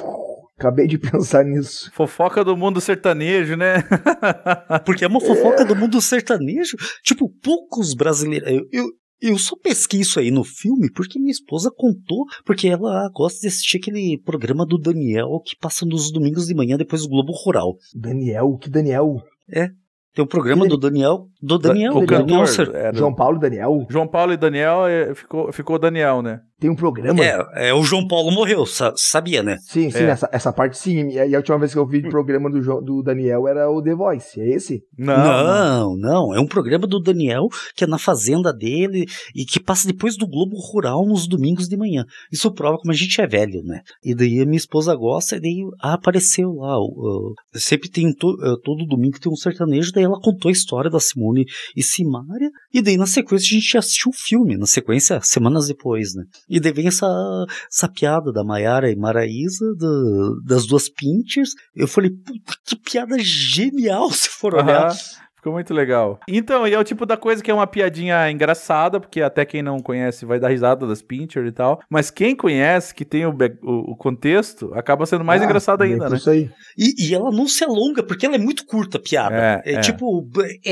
Acabei de pensar nisso. Fofoca do mundo sertanejo, né? Porque é uma fofoca é. do mundo sertanejo. Tipo, poucos brasileiros... Eu, eu, eu só pesquei isso aí no filme porque minha esposa contou, porque ela gosta de assistir aquele programa do Daniel que passa nos domingos de manhã depois do Globo Rural. Daniel? Que Daniel? É. Tem um programa do Daniel, do Daniel, o Daniel cantor, era... João Paulo e Daniel? João Paulo e Daniel, ficou, ficou Daniel, né? Tem um programa? É, é o João Paulo morreu, sabia, né? Sim, sim, é. essa, essa parte sim. E a última vez que eu vi o programa do, do Daniel era o The Voice, é esse? Não, não, não, é um programa do Daniel que é na fazenda dele e que passa depois do Globo Rural nos domingos de manhã. Isso prova como a gente é velho, né? E daí a minha esposa gosta e daí ah, apareceu lá. Uh, sempre tem, to, uh, todo domingo tem um sertanejo, daí ela contou a história da Simone e Simaria e daí na sequência a gente assistiu o filme, na sequência, semanas depois, né? E daí vem essa, essa piada da Maiara e Maraíza, do, das duas Pinchers. Eu falei, puta, que piada genial, se for olhar. Uhum. Ficou muito legal. Então, e é o tipo da coisa que é uma piadinha engraçada, porque até quem não conhece vai dar risada das Pincher e tal. Mas quem conhece, que tem o, o, o contexto, acaba sendo mais ah, engraçado ainda, né? Isso aí. E, e ela não se alonga, porque ela é muito curta a piada. É, é, é. tipo,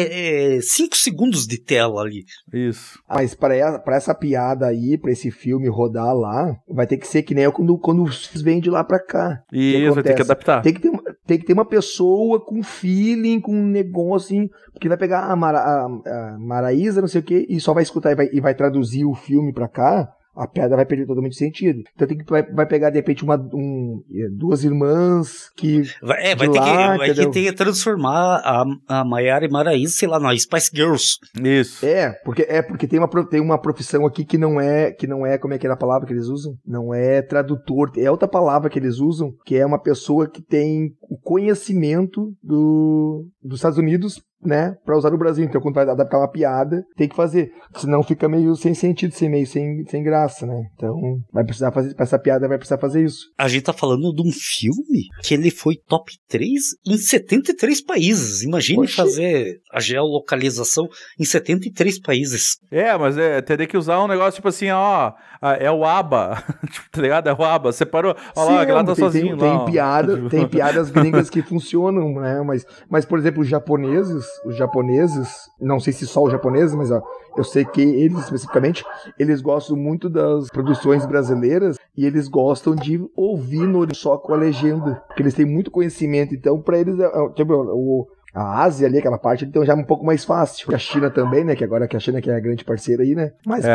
é, é cinco segundos de tela ali. Isso. Mas pra, pra essa piada aí, pra esse filme rodar lá, vai ter que ser que nem eu quando, quando vem de lá pra cá. Isso, vai ter que adaptar. Tem que ter, tem que ter uma pessoa com feeling, com um negócio assim, porque vai pegar a, Mara, a, a Maraíza, não sei o que, e só vai escutar e vai, e vai traduzir o filme pra cá, a piada vai perder totalmente sentido. Então tem que, vai, vai pegar, de repente, uma, um, duas irmãs que... Vai, é, vai ter, lá, que, vai que ter que transformar a, a Maiara e Maraíza, sei lá, na Spice Girls. Isso. É, porque, é, porque tem, uma, tem uma profissão aqui que não é, que não é, como é que é a palavra que eles usam? Não é tradutor, é outra palavra que eles usam, que é uma pessoa que tem o conhecimento do, dos Estados Unidos, né, pra usar no Brasil. Então quando vai adaptar uma piada, tem que fazer, senão fica meio sem sentido, sem meio sem, sem graça, né? Então vai precisar fazer, pra essa piada vai precisar fazer isso. A gente tá falando de um filme que ele foi top três em setenta e três países. Imagine Oxi. fazer a geolocalização em setenta e três países. É, mas é, teria que usar um negócio tipo assim, ó, é o ABBA, tá ligado? É o ABBA, separou, ó lá, que lá tá tem, sozinho. Tem, lá, tem, piada, tem piadas gringas que funcionam, né? Mas, mas, por exemplo, os japoneses, os japoneses, não sei se só os japoneses, mas ó, eu sei que eles especificamente, eles gostam muito das produções brasileiras e eles gostam de ouvir no, só com a legenda, porque eles têm muito conhecimento, então pra eles, tipo, o, a Ásia ali, aquela parte, então já é um pouco mais fácil. A China também, né, que agora que a China que é a grande parceira aí, né, mas... É.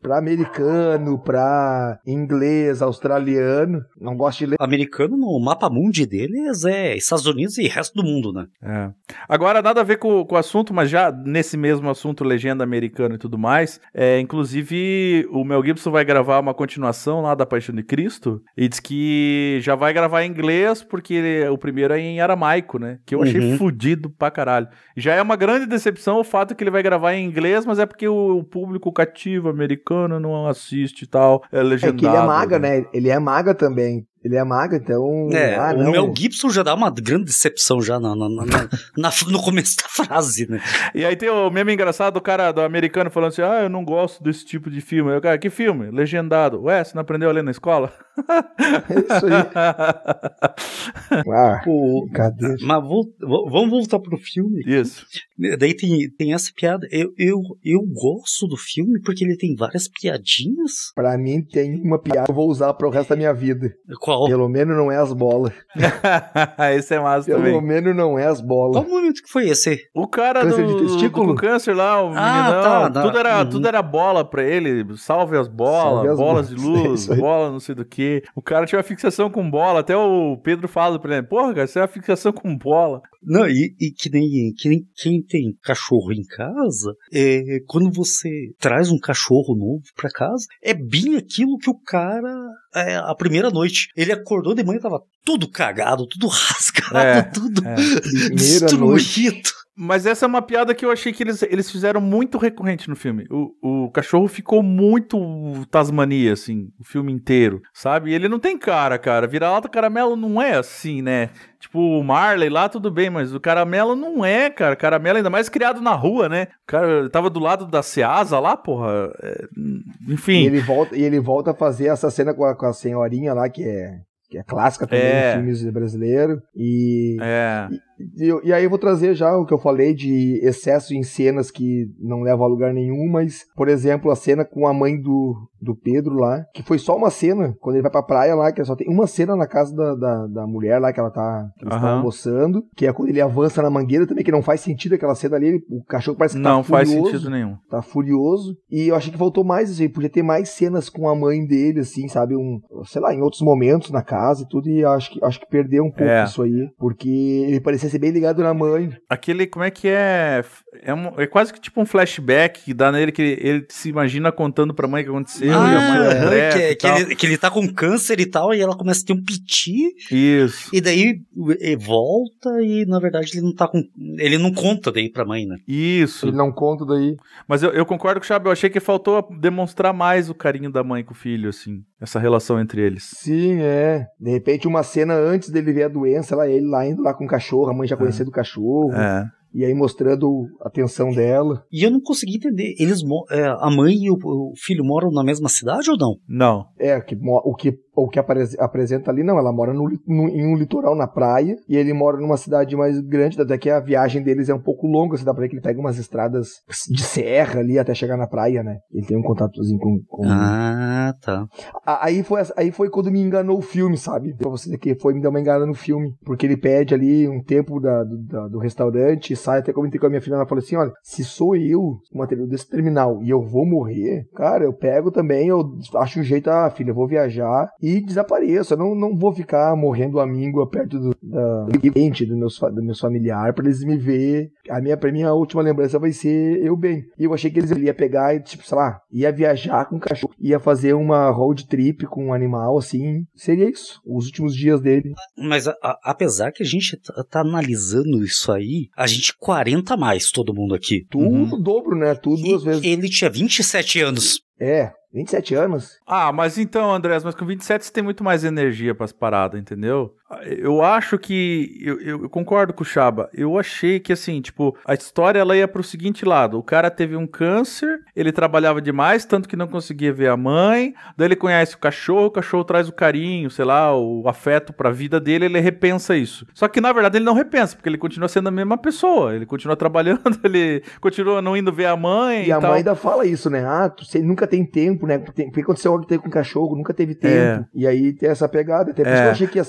pra americano, pra inglês, australiano, não gosto de ler. Americano, no mapa mundi deles é Estados Unidos e resto do mundo, né? É. Agora, nada a ver com, com o assunto, mas já nesse mesmo assunto, legenda americana e tudo mais, é, inclusive o Mel Gibson vai gravar uma continuação lá da Paixão de Cristo e diz que já vai gravar em inglês porque ele, o primeiro é em aramaico, né? Que eu achei Uhum. fudido pra caralho. Já é uma grande decepção o fato que ele vai gravar em inglês, mas é porque o, o público cativo americano não assiste e tal, é legendado. É que ele é maga, né? Ele é maga também. Ele é maga, então... É, ah, o não. Mel Gibson já dá uma grande decepção já na, na, na, na- na- no começo da frase, né? E aí tem o meme engraçado do cara, do americano, falando assim, ah, eu não gosto desse tipo de filme. Aí o cara, que filme? Legendado. Ué, você não aprendeu a ler na escola? É isso aí. Ah, O- cadê? Mas vol- vol- vamos voltar pro filme. Isso. Daí tem, tem essa piada. Eu, eu, eu gosto do filme porque ele tem várias piadinhas. Pra mim tem uma piada que eu vou usar pro resto da minha vida. Qual? Pelo menos não é as bolas. Esse é massa Pelo também. menos não é as Qual bolas. momento que foi esse? O cara Câncer do, de testículo? do com câncer lá, o Ah, meninão, tá, tá. tudo, era, Uhum. tudo era bola pra ele, salve as bolas, Salve as bolas de bolas, é luz, isso aí. bola não sei do que. O cara tinha uma fixação com bola, até o Pedro fala pra ele, porra, cara, você é uma fixação com bola. Não, e, e que, nem, que nem quem tem cachorro em casa, é, quando você traz um cachorro novo pra casa, é bem aquilo que o cara, é, a primeira noite, ele acordou de manhã, tava tudo cagado, tudo rasgado, É, tudo é. Primeira noite. destruído. Mas essa é uma piada que eu achei que eles, eles fizeram muito recorrente no filme. O, o cachorro ficou muito Tasmania, assim, o filme inteiro, sabe? E ele não tem cara, cara. Vira-lata caramelo não é assim, né? Tipo, o Marley lá, tudo bem, mas o caramelo não é, cara. Caramelo ainda mais criado na rua, né? O cara tava do lado da Ceasa lá, porra. É, enfim. E ele volta, e ele volta a fazer essa cena com a, com a senhorinha lá, que é, que é clássica também É. nos filmes brasileiros. E, É. e, e aí eu vou trazer já o que eu falei de excesso em cenas que não levam a lugar nenhum, mas, por exemplo, a cena com a mãe do, do Pedro lá, que foi só uma cena, quando ele vai pra praia lá, que só tem uma cena na casa da, da, da mulher lá, que ela tá, que eles estão Aham. almoçando, que é quando ele avança na mangueira também, que não faz sentido aquela cena ali, o cachorro parece que Não tá faz furioso. sentido nenhum. Tá furioso. E eu achei que faltou mais, assim, podia ter mais cenas com a mãe dele, assim, sabe? Um, sei lá, em outros momentos na casa e tudo, e acho que, acho que perdeu um pouco É. isso aí, porque ele parecia ser bem ligado na mãe. Aquele, como é que é? É, um- é quase que tipo um flashback que dá nele que ele, ele se imagina contando pra mãe o que aconteceu. e a mãe Ah, trepa que, e que, tal. ele, que ele tá com câncer e tal, e ela começa a ter um piti, Isso, e daí e volta, e na verdade ele não tá com. Ele não conta daí pra mãe, né? isso. Ele não conta daí. Mas eu, eu concordo com o Chab, eu achei que faltou demonstrar mais o carinho da mãe com o filho, assim. Essa relação entre eles. Sim, é. De repente, uma cena antes dele ver a doença, lá, ele lá indo lá com o cachorro, a mãe já conhecendo o cachorro, É. e aí mostrando a atenção dela. E eu não consegui entender. Eles, mo- é, a mãe e o, o filho moram na mesma cidade ou não? Não. É, que, mo- o que, o que apres- apresenta ali, não, ela mora no, li- no- em um litoral na praia, e ele mora numa cidade mais grande, até que a viagem deles é um pouco longa, você dá pra ver que ele pega umas estradas de serra ali até chegar na praia, né? Ele tem um contatozinho com... com... Ah, tá. A- Aí foi, aí foi quando me enganou o filme, sabe? Pra você dizer que foi me dar uma engana no filme. Porque ele pede ali um tempo da, do, da- do restaurante, sai, até comentei com a minha filha, ela falou assim, olha, se sou eu, um material desse terminal, e eu vou morrer, cara, eu pego também, eu acho um jeito, ah, filha, eu vou viajar e desapareço. Eu não, não vou ficar morrendo a míngua perto do, da, do cliente, do meus, fa- do meus familiares, pra eles me ver. A minha, pra mim, a última lembrança vai ser eu bem. E eu achei que eles iam pegar e, tipo, sei lá, ia viajar com o cachorro, ia fazer uma road trip com um animal, assim, seria isso, os últimos dias dele. Mas a- a- apesar que a gente tá, tá analisando isso aí, a gente quarenta a mais, todo mundo aqui. Tudo Uhum. dobro, né? Tudo duas E vezes. ele tinha vinte e sete anos. É, vinte e sete anos. Ah, mas então, Andrés, mas com vinte e sete você tem muito mais energia pras paradas, entendeu? Eu acho que... Eu, eu- eu concordo com o Chaba. Eu achei que, assim, tipo, a história ela ia pro seguinte lado. O cara teve um câncer, ele trabalhava demais, tanto que não conseguia ver a mãe, daí ele conhece o cachorro, o cachorro traz o carinho, sei lá, o afeto pra vida dele, ele repensa isso. Só que, na verdade, ele não repensa, porque ele continua sendo a mesma pessoa. Ele continua trabalhando, ele continua não indo ver a mãe e, E a tal. mãe ainda fala isso, né? Ah, tu, você nunca tem tempo, né? Tem- Porque aconteceu algo que teve com o cachorro, nunca teve tempo. E aí tem essa pegada. Até por isso É. que eu achei que ia ser um bagulho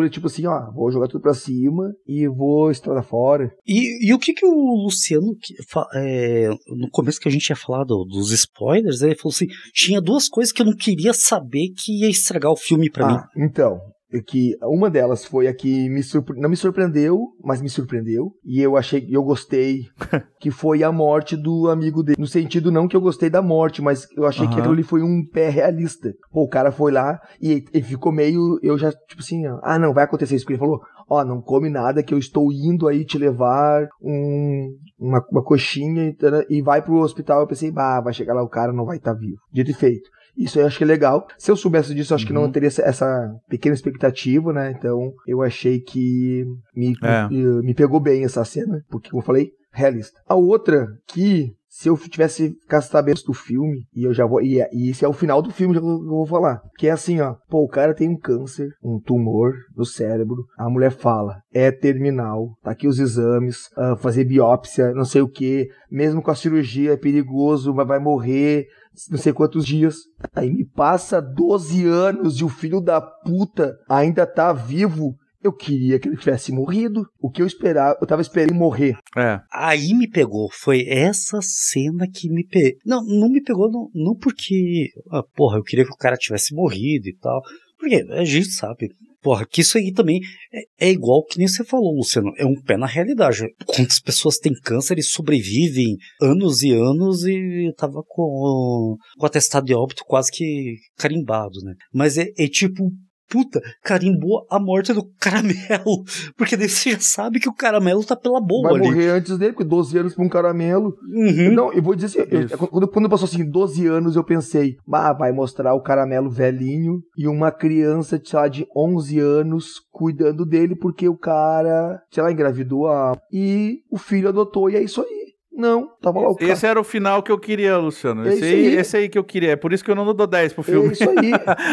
escolha, tipo assim, ó, vou jogar tudo pra cima e vou estrada fora. E, e o que que o Luciano, que fa- é, no começo que a gente ia falar do- dos spoilers, ele falou assim, tinha duas coisas que eu não queria saber que ia estragar o filme pra mim. Ah, então, é que uma delas foi a que me surpre... não me surpreendeu, mas me surpreendeu, e eu achei, eu gostei, que foi a morte do amigo dele. No sentido não que eu gostei da morte, mas eu achei que Aham. aquilo ali foi um pé realista. Pô, o cara foi lá e ele ficou meio, eu já, tipo assim, ó, ah, não, vai acontecer isso, porque ele falou, ó, não come nada que eu estou indo aí te levar um, uma, uma coxinha e, tana- e vai pro hospital. Eu pensei, bah, vai chegar lá, o cara não vai estar vivo. Dito e feito. Isso eu acho que é legal. Se eu soubesse disso, eu acho que não Uhum. teria essa- essa pequena expectativa, né? Então, eu achei que me, É. me, me pegou bem essa cena, porque, como eu falei, realista. A outra que, se eu tivesse ficasse sabendo do filme, e eu já vou, e, e esse é o final do filme que eu, eu vou falar, que é assim, ó, pô, o cara tem um câncer, um tumor no cérebro, a mulher fala, é terminal, tá aqui os exames, ah, fazer biópsia, não sei o que, mesmo com a cirurgia é perigoso, mas vai morrer, não sei quantos dias. Aí me passa doze anos e o filho da puta ainda tá vivo. Eu queria que ele tivesse morrido. O que eu esperava, eu tava esperando morrer. É. Aí me pegou, foi essa cena que me pegou. Não, não me pegou não, não porque, ah, porra, eu queria que o cara tivesse morrido e tal. Porque a gente sabe, porra, que isso aí também é, é igual que nem você falou, Luciano, é um pé na realidade. Quantas pessoas têm câncer e sobrevivem anos e anos e eu tava com, com o atestado de óbito quase que carimbado, né? Mas é, é tipo... Puta, carimbou a morte do caramelo. Porque daí você já sabe que o caramelo tá pela boa Vai ali. morrer antes dele, porque doze anos pra um caramelo. Uhum. Não, eu vou dizer assim, eu- Isso. quando, quando passou assim, doze anos, eu pensei, ah, vai mostrar o caramelo velhinho e uma criança, sei lá, de onze anos cuidando dele, porque o cara, sei lá, engravidou a... e o filho adotou, e é isso aí. Não, tava lá o cara. Esse era o final que eu queria, Luciano. É Esse isso aí, aí. esse aí que eu queria. É por isso que eu não dou dez pro filme. É isso aí.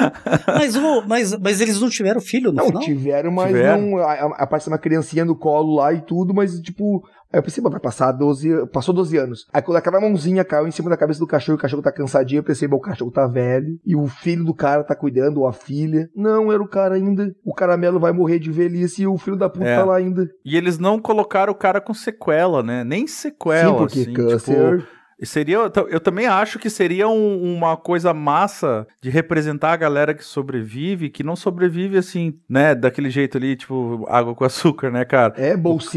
Mas, ô, mas, mas eles não tiveram filho no Não, final? tiveram, mas Tiveram. não. a- a- Aparece uma criancinha no colo lá e tudo, mas tipo. Aí eu pensei, "Bom, vai passar doze. Passou doze anos. Aí quando aquela mãozinha caiu em cima da cabeça do cachorro, o cachorro tá cansadinho, eu pensei, bom, o cachorro tá velho. E o filho do cara tá cuidando, ou a filha. Não, era o cara ainda. O caramelo vai morrer de velhice e o filho da puta É. tá lá ainda. E eles não colocaram o cara com sequela, né? Nem sequela, Sim, porque assim. câncer. Tipo, seria, eu também acho que seria um- uma coisa massa de representar a galera que sobrevive, que não sobrevive assim, né? Daquele jeito ali, tipo, água com açúcar, né, cara? É,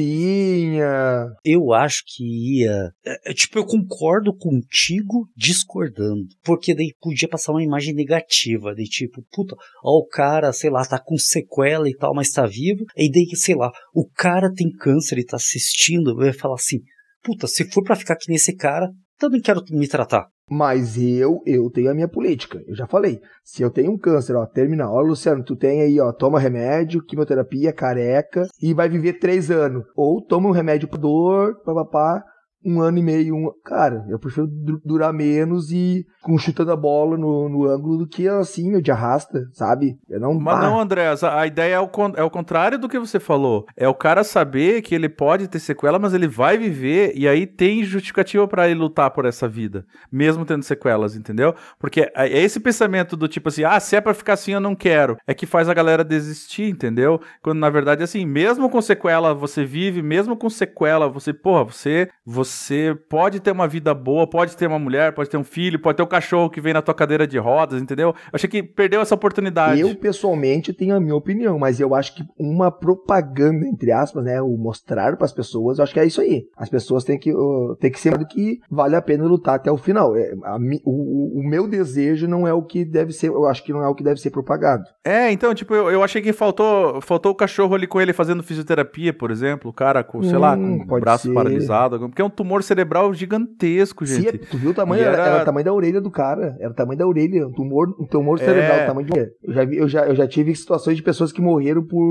bolsinha. Eu acho que ia... é, é, tipo, eu concordo contigo discordando. Porque daí podia passar uma imagem negativa. De tipo, puta, ó, o cara, sei lá, tá com sequela e tal, mas tá vivo. E daí, sei lá, o cara tem câncer e tá assistindo. Eu ia falar assim, puta, se for pra ficar que nem esse cara, também quero me tratar. Mas eu, eu tenho a minha política. Eu já falei. Se eu tenho um câncer, ó, terminal. Ó, Luciano, tu tem aí, ó, toma remédio, quimioterapia, careca, e vai viver três anos. Ou toma um remédio pra dor, papapá, um ano e meio. Um... Cara, eu prefiro du- durar menos e com chutando a bola no, no ângulo do que assim, de arrasta, sabe? Eu não... Mas ah, não, André, a a ideia é o, con- é o contrário do que você falou. É o cara saber que ele pode ter sequela, mas ele vai viver, e aí tem justificativa pra ele lutar por essa vida, mesmo tendo sequelas, entendeu? Porque é é esse pensamento do tipo assim, ah, se é pra ficar assim eu não quero, é que faz a galera desistir, entendeu? Quando na verdade assim, mesmo com sequela você vive, mesmo com sequela você, porra, você, você pode ter uma vida boa, pode ter uma mulher, pode ter um filho, pode ter um cachorro que vem na tua cadeira de rodas, entendeu? Eu achei que perdeu essa oportunidade. Eu, pessoalmente, tenho a minha opinião, mas eu acho que uma propaganda, entre aspas, né, o mostrar para as pessoas, eu acho que é isso aí. As pessoas têm que, uh, têm que ser do que vale a pena lutar até o final. É, a mi- o, o meu desejo não é o que deve ser, eu acho que não é o que deve ser propagado. É, então, tipo, eu, eu achei que faltou, faltou o cachorro ali com ele fazendo fisioterapia, por exemplo, o cara com, sei lá, Hum, com o pode braço ser. paralisado, porque é um tumor cerebral gigantesco, Se é- gente. tu viu o tamanho? E Era... era- era o tamanho da orelha do cara. Era o tamanho da orelha. Um tumor, um tumor cerebral, É. o tamanho de... Eu já, vi, eu, já, eu já tive situações de pessoas que morreram por,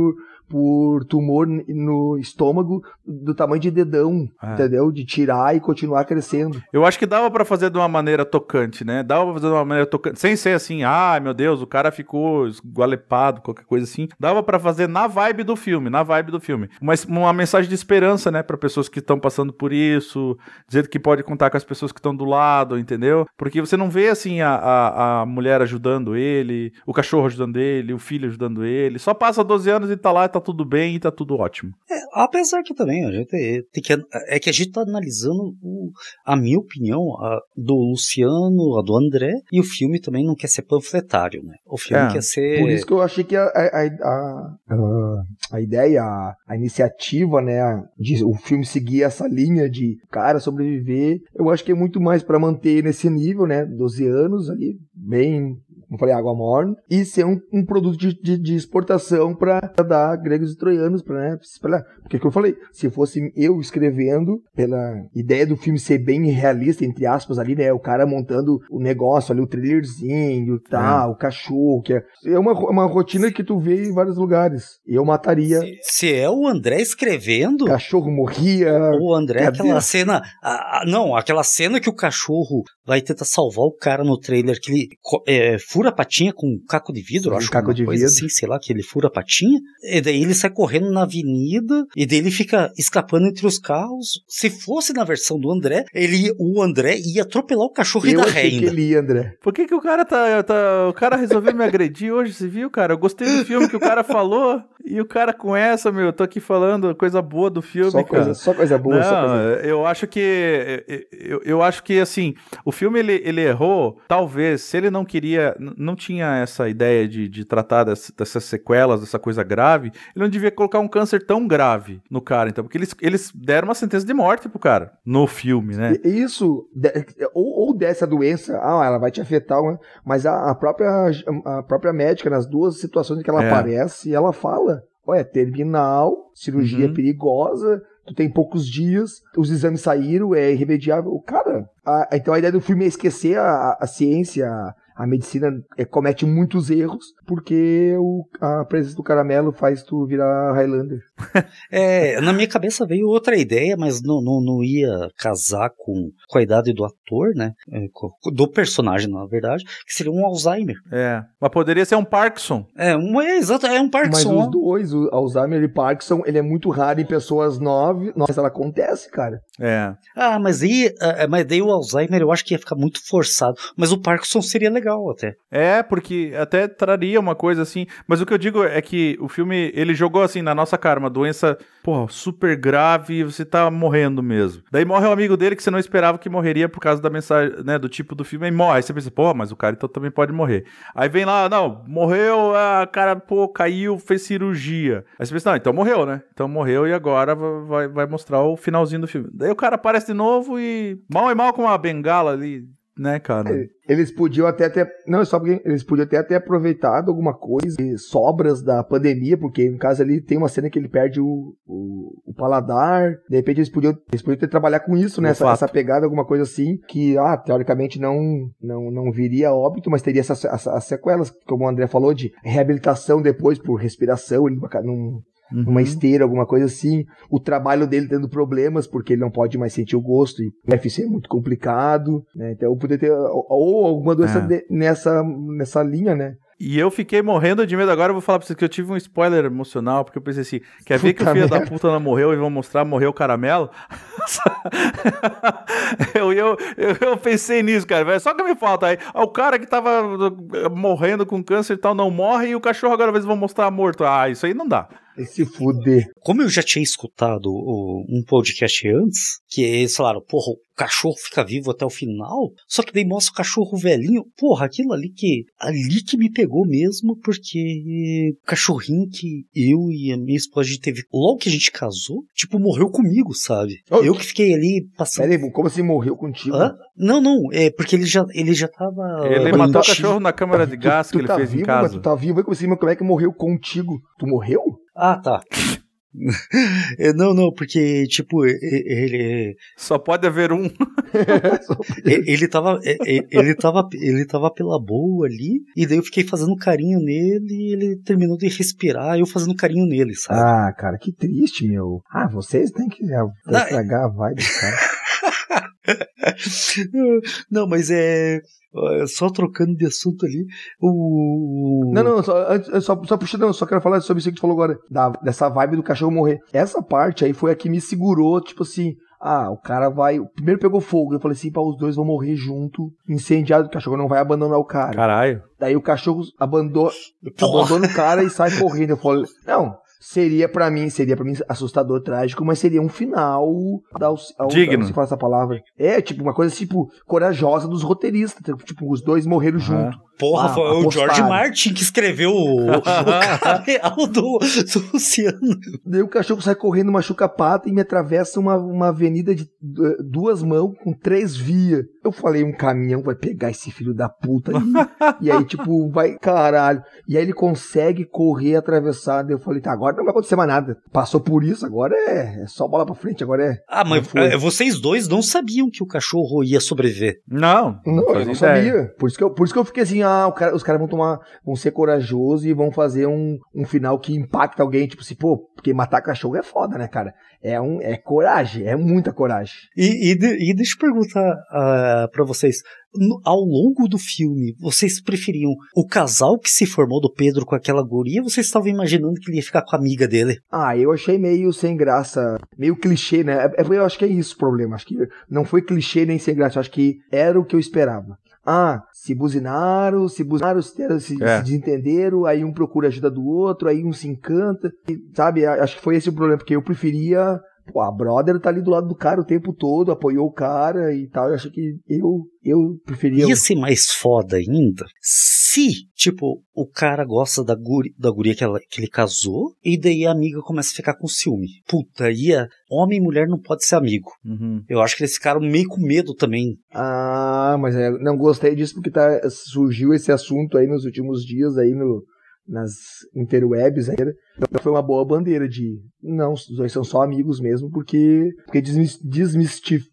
por tumor no estômago do tamanho de dedão, é. entendeu? De tirar e continuar crescendo. Eu acho que dava pra fazer de uma maneira tocante, né? Dava pra fazer de uma maneira tocante, sem ser assim, ai meu Deus, o cara ficou esgualepado, qualquer coisa assim. Dava pra fazer na vibe do filme, na vibe do filme. Mas uma mensagem de esperança, né? Pra pessoas que estão passando por isso, dizer que pode contar com as pessoas que estão do lado, entendeu? Porque você não vê assim a, a, a mulher ajudando ele, o cachorro ajudando ele, o filho ajudando ele. Só passa doze anos e tá lá, tá tudo bem e tá tudo ótimo. É, apesar que também a gente tem que, é que a gente tá analisando o, a minha opinião, a do Luciano, a do André, e o filme também não quer ser panfletário, né? O filme É, quer ser... Por isso que eu achei que a, a, a, a, a ideia, a, a iniciativa, né, de o filme seguir essa linha de cara sobreviver, eu acho que é muito mais pra manter nesse nível, né, doze anos ali, bem... como falei, água morna, e ser um, um produto de, de, de exportação para dar gregos e troianos, para, né, espalhar. Porque, como eu falei, se fosse eu escrevendo, pela ideia do filme ser bem realista, entre aspas, ali, né, o cara montando o negócio ali, o trailerzinho, tá, é. o cachorro, que é, é uma, uma rotina que tu vê em vários lugares. Eu mataria... Se, se é o André escrevendo... O cachorro morria... O André, aquela dizer? cena... A, a, não, aquela cena que o cachorro vai tentar salvar o cara no trailer, que ele é, fura a patinha com um caco de vidro, Sim, acho caco uma de coisa vidro. assim, sei lá, que ele fura a patinha, e daí ele sai correndo na avenida, e daí ele fica escapando entre os carros. Se fosse na versão do André, ele, o André ia atropelar o cachorro e Eu dar achei ré que ainda. ele ia, André. Por que que o cara tá, tá... O cara resolveu me agredir hoje, você viu, cara? Eu gostei do filme que o cara falou, e o cara com essa, meu, eu tô aqui falando coisa boa do filme, Só cara. coisa, só coisa boa, Não, só coisa... eu acho que... Eu, eu acho que, assim, o filme, ele, ele errou, talvez, se ele não queria... Não tinha essa ideia de, de tratar dessas, dessas sequelas, dessa coisa grave, ele não devia colocar um câncer tão grave no cara, então, porque eles, eles deram uma sentença de morte pro cara, no filme, né? Isso, ou, ou dessa doença, ah, ela vai te afetar, mas a, a, própria, a própria médica, nas duas situações em que ela É. aparece, ela fala, olha, é terminal, cirurgia Uhum. perigosa, tu tem poucos dias, os exames saíram, é irremediável. Cara, a, então a ideia do filme é esquecer a, a ciência, a, a medicina é, comete muitos erros, porque o, a presença do caramelo faz tu virar Highlander. É, na minha cabeça veio outra ideia, mas não, não, não ia casar com, com a idade do ator, né? É, com- do personagem, na verdade, que seria um Alzheimer. É, mas poderia ser um Parkinson. É, um, é exato, é um Mas Parkinson. os dois, o Alzheimer e Parkinson, ele é muito raro em pessoas novas, mas ela acontece, cara. É. Ah, mas aí, ah, mas daí o Alzheimer eu acho que ia ficar muito forçado. Mas o Parkinson seria legal até. É, porque até traria uma coisa assim, mas o que eu digo é que o filme, ele jogou assim na nossa cara, uma doença, porra, super grave e você tá morrendo mesmo. Daí morre um amigo dele que você não esperava que morreria por causa da mensagem, né, do tipo do filme, e morre. Aí você pensa, porra, mas o cara então também pode morrer. Aí vem lá, não, morreu, a cara, pô, caiu, fez cirurgia. Aí você pensa, não, então morreu, né? Então morreu e agora vai, vai mostrar o finalzinho do filme. Daí o cara aparece de novo e mal e mal com uma bengala ali, né, cara? Eles podiam até ter. Não, é só porque eles podiam até ter aproveitado alguma coisa, sobras da pandemia, porque no caso ali tem uma cena que ele perde o, o, o paladar. De repente eles podiam, eles podiam ter trabalhar com isso, né? Essa, essa pegada, alguma coisa assim, que, ah, teoricamente não, não, não viria a óbito, mas teria essas essa, as sequelas, como o André falou, de reabilitação depois por respiração, ele num. Uhum. Uma esteira, alguma coisa assim. O trabalho dele tendo problemas, porque ele não pode mais sentir o gosto, e o F C é muito complicado, né? Então poder ter ou, ou alguma doença É. de, nessa, nessa linha, né? E eu fiquei morrendo de medo. Agora eu vou falar pra vocês que eu tive um spoiler emocional, porque eu pensei assim, quer ver que o Puta filho da merda. puta não morreu e vão mostrar, morreu o caramelo? eu, eu, eu, eu pensei nisso, cara, velho. Só que me falta aí, o cara que tava morrendo com câncer e tal não morre, e o cachorro agora eles vão mostrar morto. Ah, isso aí não dá. E se fuder. Como eu já tinha escutado o- um podcast antes, que eles falaram, porra, o cachorro fica vivo até o final, só que daí mostra o cachorro velhinho. Porra, aquilo ali que ali que me pegou mesmo, porque o cachorrinho que eu e a minha esposa a gente teve logo que a gente casou, tipo, morreu comigo, sabe? Oh, eu que fiquei ali passando... Peraí, como assim morreu contigo? Hã? Não, não, é porque ele já, ele já tava... Ele mas matou o tu- cachorro na câmara de gás tu que ele tá fez vivo, em mas casa. tu tá vivo, aí como assim, mas como é que morreu contigo? Tu morreu? Ah, tá. É, não, não, porque, tipo, e- e- ele, Só pode haver um. e- ele, tava, e- e- ele, tava, ele tava pela boa ali, e daí eu fiquei fazendo carinho nele, e ele terminou de respirar, eu fazendo carinho nele, sabe? Ah, cara, que triste, meu. Ah, vocês têm que já Não, estragar a vibe do cara. Não, mas é. é, Só trocando de assunto ali. O. Não, não, só, antes- só, só puxando, eu só quero falar sobre isso que tu falou agora, da, dessa vibe do cachorro morrer. Essa parte aí foi a que me segurou, tipo assim, ah, o cara vai. Primeiro pegou fogo, eu falei assim, pá, os dois vão morrer junto, incendiado, o cachorro não vai abandonar o cara. Caralho. Daí o cachorro abandona, Porra. abandona o cara e sai correndo. Eu falei, não. Seria pra mim, seria para mim assustador, trágico, mas seria um final da, ao, Digno. Não sei falar essa palavra. É, tipo, uma coisa tipo corajosa dos roteiristas. Tipo, os dois morreram Aham. junto. Porra, Ah, foi o apostaram. George Martin que escreveu o, o cara real do, do Luciano. Daí o cachorro sai correndo, machuca a pata e me atravessa uma, uma avenida de du- duas mãos com três vias. Eu falei, um caminhão vai pegar esse filho da puta aí. E aí, tipo, vai, caralho. E aí ele consegue correr, atravessar. Daí eu falei, tá, agora não vai acontecer mais nada. Passou por isso, agora é, é só bola pra frente, agora é... Ah, mas Não foi. é, vocês dois não sabiam que o cachorro ia sobreviver. Não. Não, eu fazia não ideia. sabia. Por isso que eu, por isso que eu fiquei assim, ah, o cara- os caras vão tomar, vão ser corajosos e vão fazer um, um final que impacta alguém, tipo assim, pô, porque matar cachorro é foda, né, cara? É, um, é coragem, é muita coragem. E, e, de- e deixa eu perguntar uh, pra vocês. No- ao longo do filme, vocês preferiam o casal que se formou do Pedro com aquela guria ou vocês estavam imaginando que ele ia ficar com a amiga dele? Ah, eu achei meio sem graça, meio clichê, né? É- é- eu acho que é isso o problema. Acho que não foi clichê nem sem graça, eu acho que era o que eu esperava. Ah, se buzinaram, se buzinaram, se, se, É. se desentenderam, aí um procura ajuda do outro, aí um se encanta, e, sabe? a- Acho que foi esse o problema, porque eu preferia. Pô, a brother tá ali do lado do cara o tempo todo, apoiou o cara e tal. Eu acho que eu, eu preferia. Ia ser mais foda ainda se, tipo, o cara gosta da, guri, da guria que, ela, que ele casou e daí a amiga começa a ficar com ciúme. Puta, ia. Homem e mulher não pode ser amigo. Uhum. Eu acho que eles ficaram meio com medo também. Ah, mas é, não gostei disso porque tá, surgiu esse assunto aí nos últimos dias aí no, nas interwebs aí. Então foi uma boa bandeira de não, os dois são só amigos mesmo porque, porque desmis, desmistif,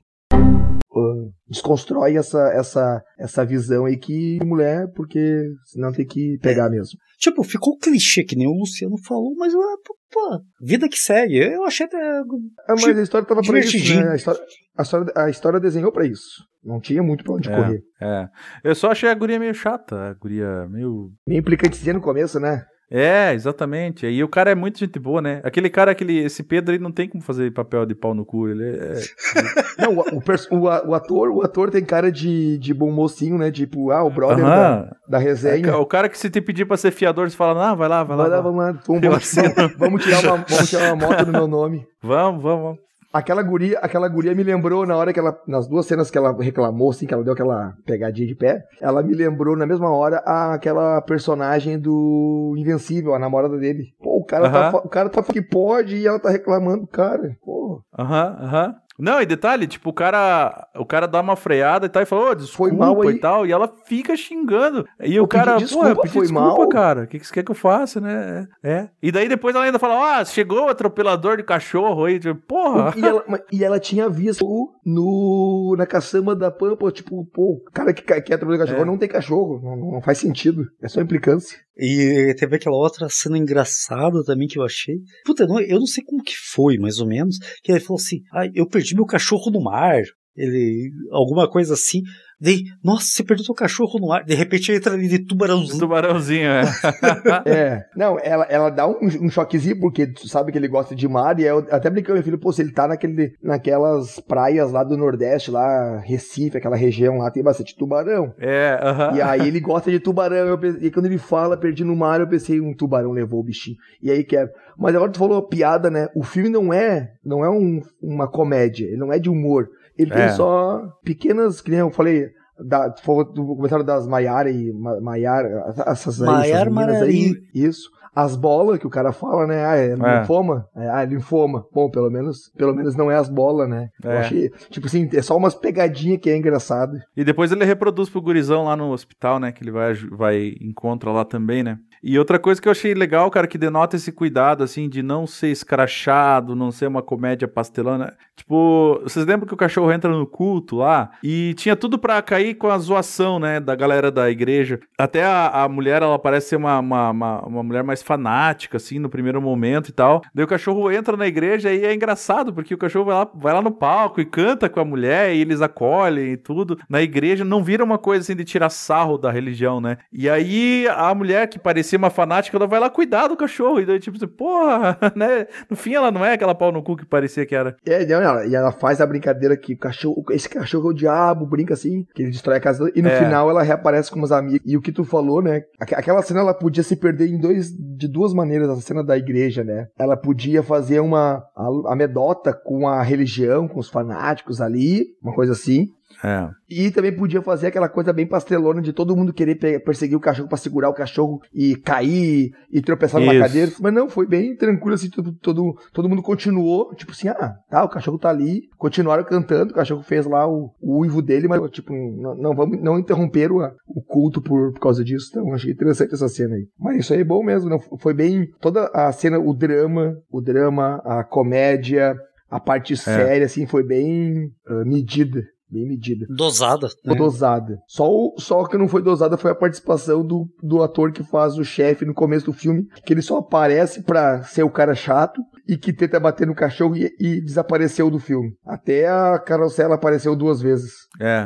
uh, desconstrói essa, essa, essa visão aí que mulher, porque senão tem que pegar mesmo. Tipo, ficou clichê, que nem o Luciano falou, mas, ah, pô, pô, vida que segue. Eu achei até. Ah, mas Tipo, a história tava pra isso, divertidinho. né? A história, a, história, a história desenhou pra isso. Não tinha muito pra onde É, correr. é. Eu só achei a guria meio chata. A guria meio. Meio implicantezinha no começo, né? É, exatamente. E o cara é muito gente boa, né? Aquele cara, aquele, esse Pedro, ele não tem como fazer papel de pau no cu. Ele é. Não, o, o, pers- o, a- o ator, o ator tem cara de, de bom mocinho, né? Tipo, ah, o brother Aham. da, da resenha. É, o cara que se te pedir pra ser fiador, você fala, ah, vai lá, vai lá. Vai lá, vai lá. vamos lá, vamos, Eu vamos, assino. vamos, vamos tirar uma, vamos tirar uma moto no meu nome. Vamos, vamos, vamos. Aquela guria, aquela guria me lembrou na hora que ela, nas duas cenas que ela reclamou, assim, que ela deu aquela pegadinha de pé, ela me lembrou na mesma hora a, aquela personagem do Invencível, a namorada dele. Pô, o cara, tá, Aham. fa- o cara tá que pode e ela tá reclamando, cara. Pô, Aham, aham. Não, e detalhe, tipo, o cara, o cara dá uma freada e tal, e fala, ô, desculpa mal aí. e tal, e ela fica xingando. E Eu o cara, pedi desculpa, pô, eu pedi foi desculpa, mal. cara, o que, que você quer que eu faça, né? É. E daí depois ela ainda fala, ah, chegou o atropelador de cachorro aí, tipo, porra. E ela, mas- e ela tinha visto no, na caçamba da Pampa, tipo, pô, o cara que quer trabalhar cachorro É. não tem cachorro, não, não faz sentido, é só implicância. E teve aquela outra cena engraçada também que eu achei. Puta, eu não, eu não sei como que foi, mais ou menos. Que ele falou assim: ah, eu perdi meu cachorro no mar. Ele. Alguma coisa assim. Daí, nossa, você perdeu seu cachorro no mar. De repente entra ali de tubarãozinho. Tubarãozinho, é. É, não, ela, ela dá um, um choquezinho, porque tu sabe que ele gosta de mar, e eu até brinquei com meu filho, pô, se ele tá naquele, naquelas praias lá do Nordeste, lá, Recife, aquela região lá, tem bastante tubarão. É, aham. E aí ele gosta de tubarão, eu pensei- e quando ele fala, perdi no mar, eu pensei, um tubarão levou o bichinho. E aí quebra. Mas agora tu falou piada, né? O filme não é, não é um, uma comédia, ele não é de humor. Ele É. tem só pequenas, que nem eu falei, da, tu falou do comentário das Maiara e Ma- Maiara, essas aí, Maiara essas meninas Maraí. aí, isso. as bolas que o cara fala, né? Ah, é linfoma? É. Ah, é linfoma. Bom, pelo menos, pelo menos não é as bolas, né? É. Eu achei, tipo assim, é só umas pegadinhas que é engraçado. E depois ele reproduz pro gurizão lá no hospital, né? Que ele vai, vai encontra lá também, né? E outra coisa que eu achei legal, cara, que denota esse cuidado, assim, de não ser escrachado, não ser uma comédia pastelona. Tipo, vocês lembram que o cachorro entra no culto lá? E tinha tudo pra cair com a zoação, né, da galera da igreja. Até a, a mulher, ela parece ser uma, uma, uma, uma mulher mais fanática, assim, no primeiro momento e tal. Daí o cachorro entra na igreja e é engraçado, porque o cachorro vai lá, vai lá no palco e canta com a mulher e eles acolhem e tudo. Na igreja não vira uma coisa, assim, de tirar sarro da religião, né? E aí a mulher que parecia uma fanática, ela vai lá cuidar do cachorro. E daí, tipo, porra, né? No fim, ela não é aquela pau no cu que parecia que era. É, não, ela, e ela faz a brincadeira que o cachorro, esse cachorro é o diabo, brinca assim, que ele destrói a casa dela, e no é. final ela reaparece com os amigos. E o que tu falou, né? Aquela cena, ela podia se perder em dois, de duas maneiras, a cena da igreja, né? Ela podia fazer uma a, a medota com a religião, com os fanáticos ali, uma coisa assim. É. E também podia fazer aquela coisa bem pastelona de todo mundo querer pe- perseguir o cachorro pra segurar o cachorro e cair e tropeçar numa cadeira. Mas não, foi bem tranquilo assim, todo, todo, todo mundo continuou, tipo assim, ah, tá, o cachorro tá ali, continuaram cantando, o cachorro fez lá o, o uivo dele, mas tipo, não, não vamos, não interromperam a, o culto por, por causa disso. Então, achei interessante essa cena aí. Mas isso aí é bom mesmo, não, foi bem, toda a cena, o drama, o drama, a comédia, a parte é. séria, assim, foi bem uh, medida. Bem medida. Dosada. Né? Dosada. Só o só que não foi dosada foi a participação do, do ator que faz o chefe no começo do filme, que ele só aparece pra ser o cara chato e que tenta bater no cachorro e, e desapareceu do filme. Até a Carosella apareceu duas vezes. É.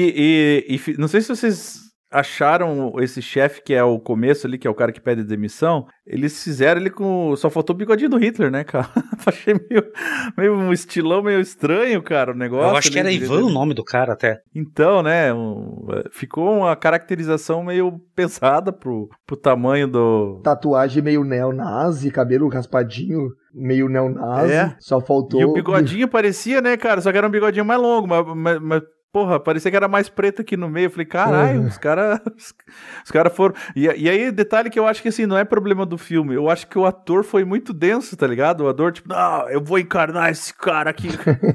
E, e, e não sei se vocês acharam esse chefe que é o começo ali, que é o cara que pede demissão, eles fizeram ele com... Só faltou o bigodinho do Hitler, né, cara? Achei meio, meio um estilão meio estranho, cara, o negócio. Eu acho que era Ivan o nome do cara até. Então, né, um, ficou uma caracterização meio pesada pro, pro tamanho do... Tatuagem meio neonazi, cabelo raspadinho meio neonazi, é. Só faltou... E o bigodinho parecia, né, cara, só que era um bigodinho mais longo, mas... mas, mas... Porra, parecia que era mais preto aqui no meio. Eu falei, caralho, uhum. os caras os, os cara foram... E, e aí, detalhe que eu acho que, assim, não é problema do filme. Eu acho que o ator foi muito denso, tá ligado? O ator, tipo, não, eu vou encarnar esse cara aqui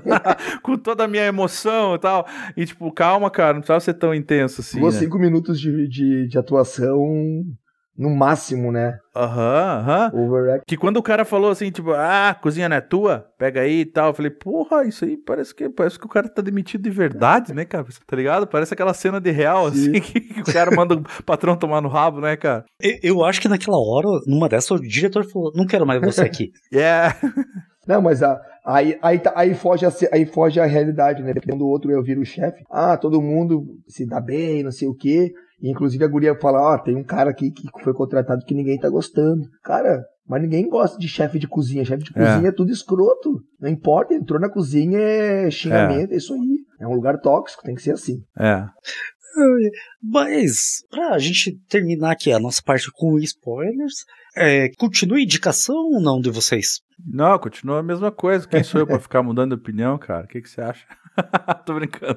com toda a minha emoção e tal. E, tipo, calma, cara, não precisava ser tão intenso assim, Ficou né? cinco minutos de, de, de atuação... No máximo, né? Aham, aham. Overact. Que quando o cara falou assim, tipo, ah, a cozinha não é tua? Pega aí e tal. Eu falei, porra, isso aí parece que, parece que o cara tá demitido de verdade, né, cara? Tá ligado? Parece aquela cena de real, Sim. assim, que, que o cara manda o patrão tomar no rabo, né, cara? Eu, eu acho que naquela hora, numa dessas, o diretor falou, não quero mais você aqui. É. yeah. Não, mas a, aí, aí, aí, foge a, aí foge a realidade, né? Dependendo do outro, eu viro o chefe. Ah, todo mundo se dá bem, não sei o quê. E, inclusive a guria fala, ó, oh, tem um cara aqui que foi contratado que ninguém tá gostando. Cara, mas ninguém gosta de chefe de cozinha. Chefe de cozinha é, é tudo escroto. Não importa, entrou na cozinha, é xingamento, é. é isso aí. É um lugar tóxico, tem que ser assim. É. Mas, pra gente terminar aqui a nossa parte com spoilers, é, continua a indicação ou não de vocês? Não, continua a mesma coisa. Quem sou eu pra ficar mudando de opinião, cara? O que, que você acha? Tô brincando.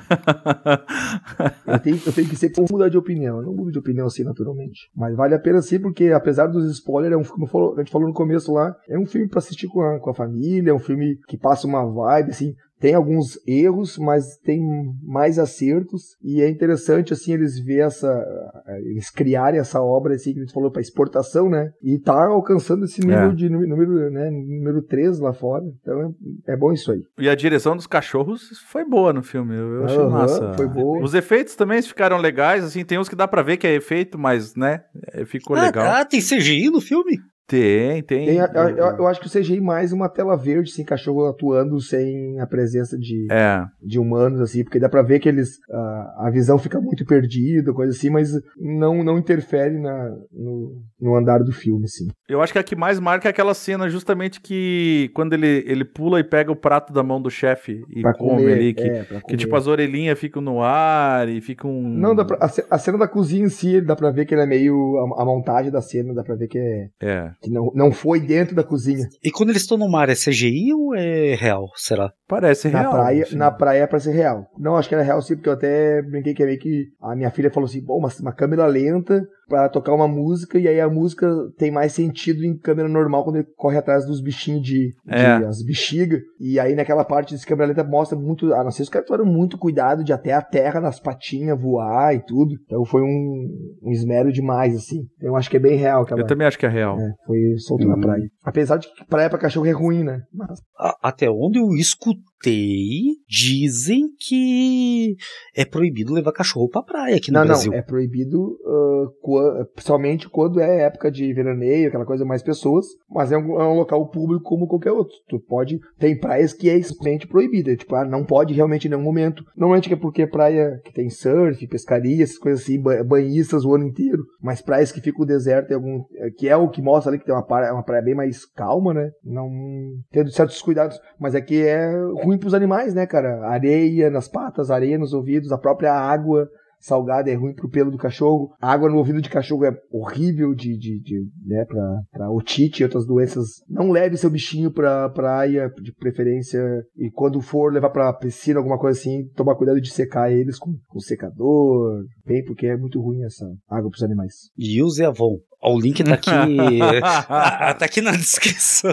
eu, tenho, eu tenho que ser por mudar de opinião. Eu não mudo de opinião assim naturalmente. Mas vale a pena sim, porque apesar dos spoilers, é um, como a gente falou no começo lá, é um filme pra assistir com a, com a família, é um filme que passa uma vibe, assim. Tem alguns erros, mas tem mais acertos, e é interessante, assim, eles ver essa, eles criarem essa obra, assim, que a gente falou, para exportação, né, e tá alcançando esse nível é. de número, né, número três lá fora, então é, é bom isso aí. E a direção dos cachorros foi boa no filme, eu, eu achei uhum, massa. Foi boa. Os efeitos também ficaram legais, assim, tem uns que dá pra ver que é efeito, mas, né, ficou ah, legal. Ah, tem C G I no filme? Tem, tem. tem a, a, eu, eu acho que o C G I mais uma tela verde, sem cachorro atuando, sem a presença de, é. de humanos, assim, porque dá pra ver que eles, a, a visão fica muito perdida, coisa assim, mas não, não interfere na, no, no andar do filme, assim. Eu acho que a que mais marca é aquela cena justamente que quando ele, ele pula e pega o prato da mão do chefe e pra come comer, ali, que, é, que tipo as orelhinhas ficam no ar e ficam... Um... Não, dá pra, a, a cena da cozinha em si, dá pra ver que ele é meio, a, a montagem da cena, dá pra ver que é... É. que não, não foi dentro da cozinha. E quando eles estão no mar, é C G I ou é real, será? Parece Na real. praia, assim. na praia é pra ser real. Não, acho que era real sim, porque eu até brinquei que é meio que a minha filha falou assim, bom, uma, uma câmera lenta pra tocar uma música, e aí a música tem mais sentido em câmera normal quando ele corre atrás dos bichinhos de, É. de as bexigas. E aí naquela parte desse câmera lenta mostra muito, a não ser os caras tiveram muito cuidado de até a terra nas patinhas voar e tudo. Então foi um, um esmero demais, assim. Eu acho que é bem real aquela. Eu também acho que é real. É, foi solto Hum. na praia. Apesar de que praia pra cachorro é ruim, né? Mas A- Até onde eu escutei, dizem que é proibido levar cachorro pra praia aqui no não, Brasil. não, é proibido uh, qua- principalmente quando é época de veraneio, aquela coisa mais pessoas, mas é um, é um local público como qualquer outro. Tu pode, tem praias que é simplesmente proibida, tipo, ah, não pode realmente em nenhum momento. Normalmente é porque praia que tem surf, pescaria, essas coisas assim, ba- banhistas o ano inteiro, mas praias que ficam o deserto, tem algum, que é o que mostra ali que tem uma praia, uma praia bem mais calma, né? Não tendo certos cuidados, mas é que é ruim pros animais, né, cara? Areia nas patas, areia nos ouvidos, a própria água salgada é ruim pro pelo do cachorro. A água no ouvido de cachorro é horrível de, de, de né, pra, pra otite e outras doenças. Não leve seu bichinho pra praia, de preferência, e quando for levar pra piscina, alguma coisa assim, tomar cuidado de secar eles com, com secador, bem, porque é muito ruim essa água pros animais. E use Avon. Ó, o link tá aqui. Tá aqui na descrição.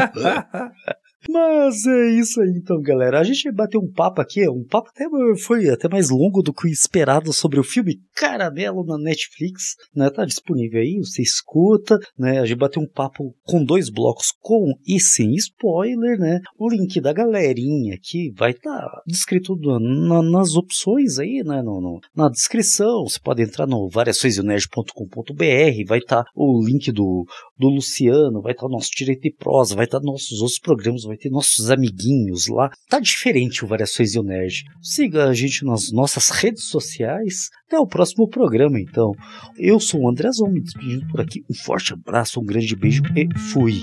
Mas é isso aí então, galera. A gente bateu um papo aqui, um papo até foi até mais longo do que o esperado sobre o filme Caramelo na Netflix, né? Tá disponível aí, você escuta, né? A gente bateu um papo com dois blocos, com e sem spoiler, né? O link da galerinha aqui vai estar tá descrito na, nas opções aí, né? No, no, na descrição. Você pode entrar no variações do nerd ponto com ponto b r, vai estar tá o link do, do Luciano, vai estar tá o nosso Direito e Prosa, vai estar tá nossos outros programas, vai ter nossos amiguinhos lá. Tá diferente o Variações do Nerd. Siga a gente nas nossas redes sociais. Até o próximo programa, então. Eu sou o Andrezão, me despedindo por aqui. Um forte abraço, um grande beijo e fui.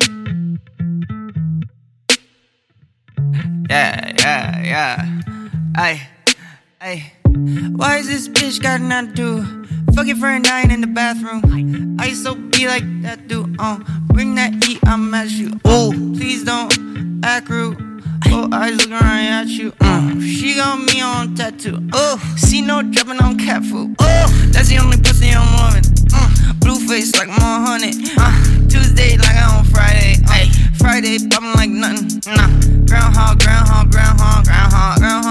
Yeah, yeah, yeah. Ay, ay. Why is this bitch got nothing to do? Fuck it for a nine in the bathroom. I so be like that dude. Uh, bring that heat, I'm at you. Oh, please don't act rude. Oh, eyes looking right at you. Uh, she got me on tattoo. Oh, see no dropping on cat food. Oh, that's the only pussy I'm loving. Uh, blue face like I'm on honey. Uh, Tuesday like I'm on Friday. Ay, Friday popping like nothing. Nah, groundhog, groundhog, groundhog, groundhog, groundhog.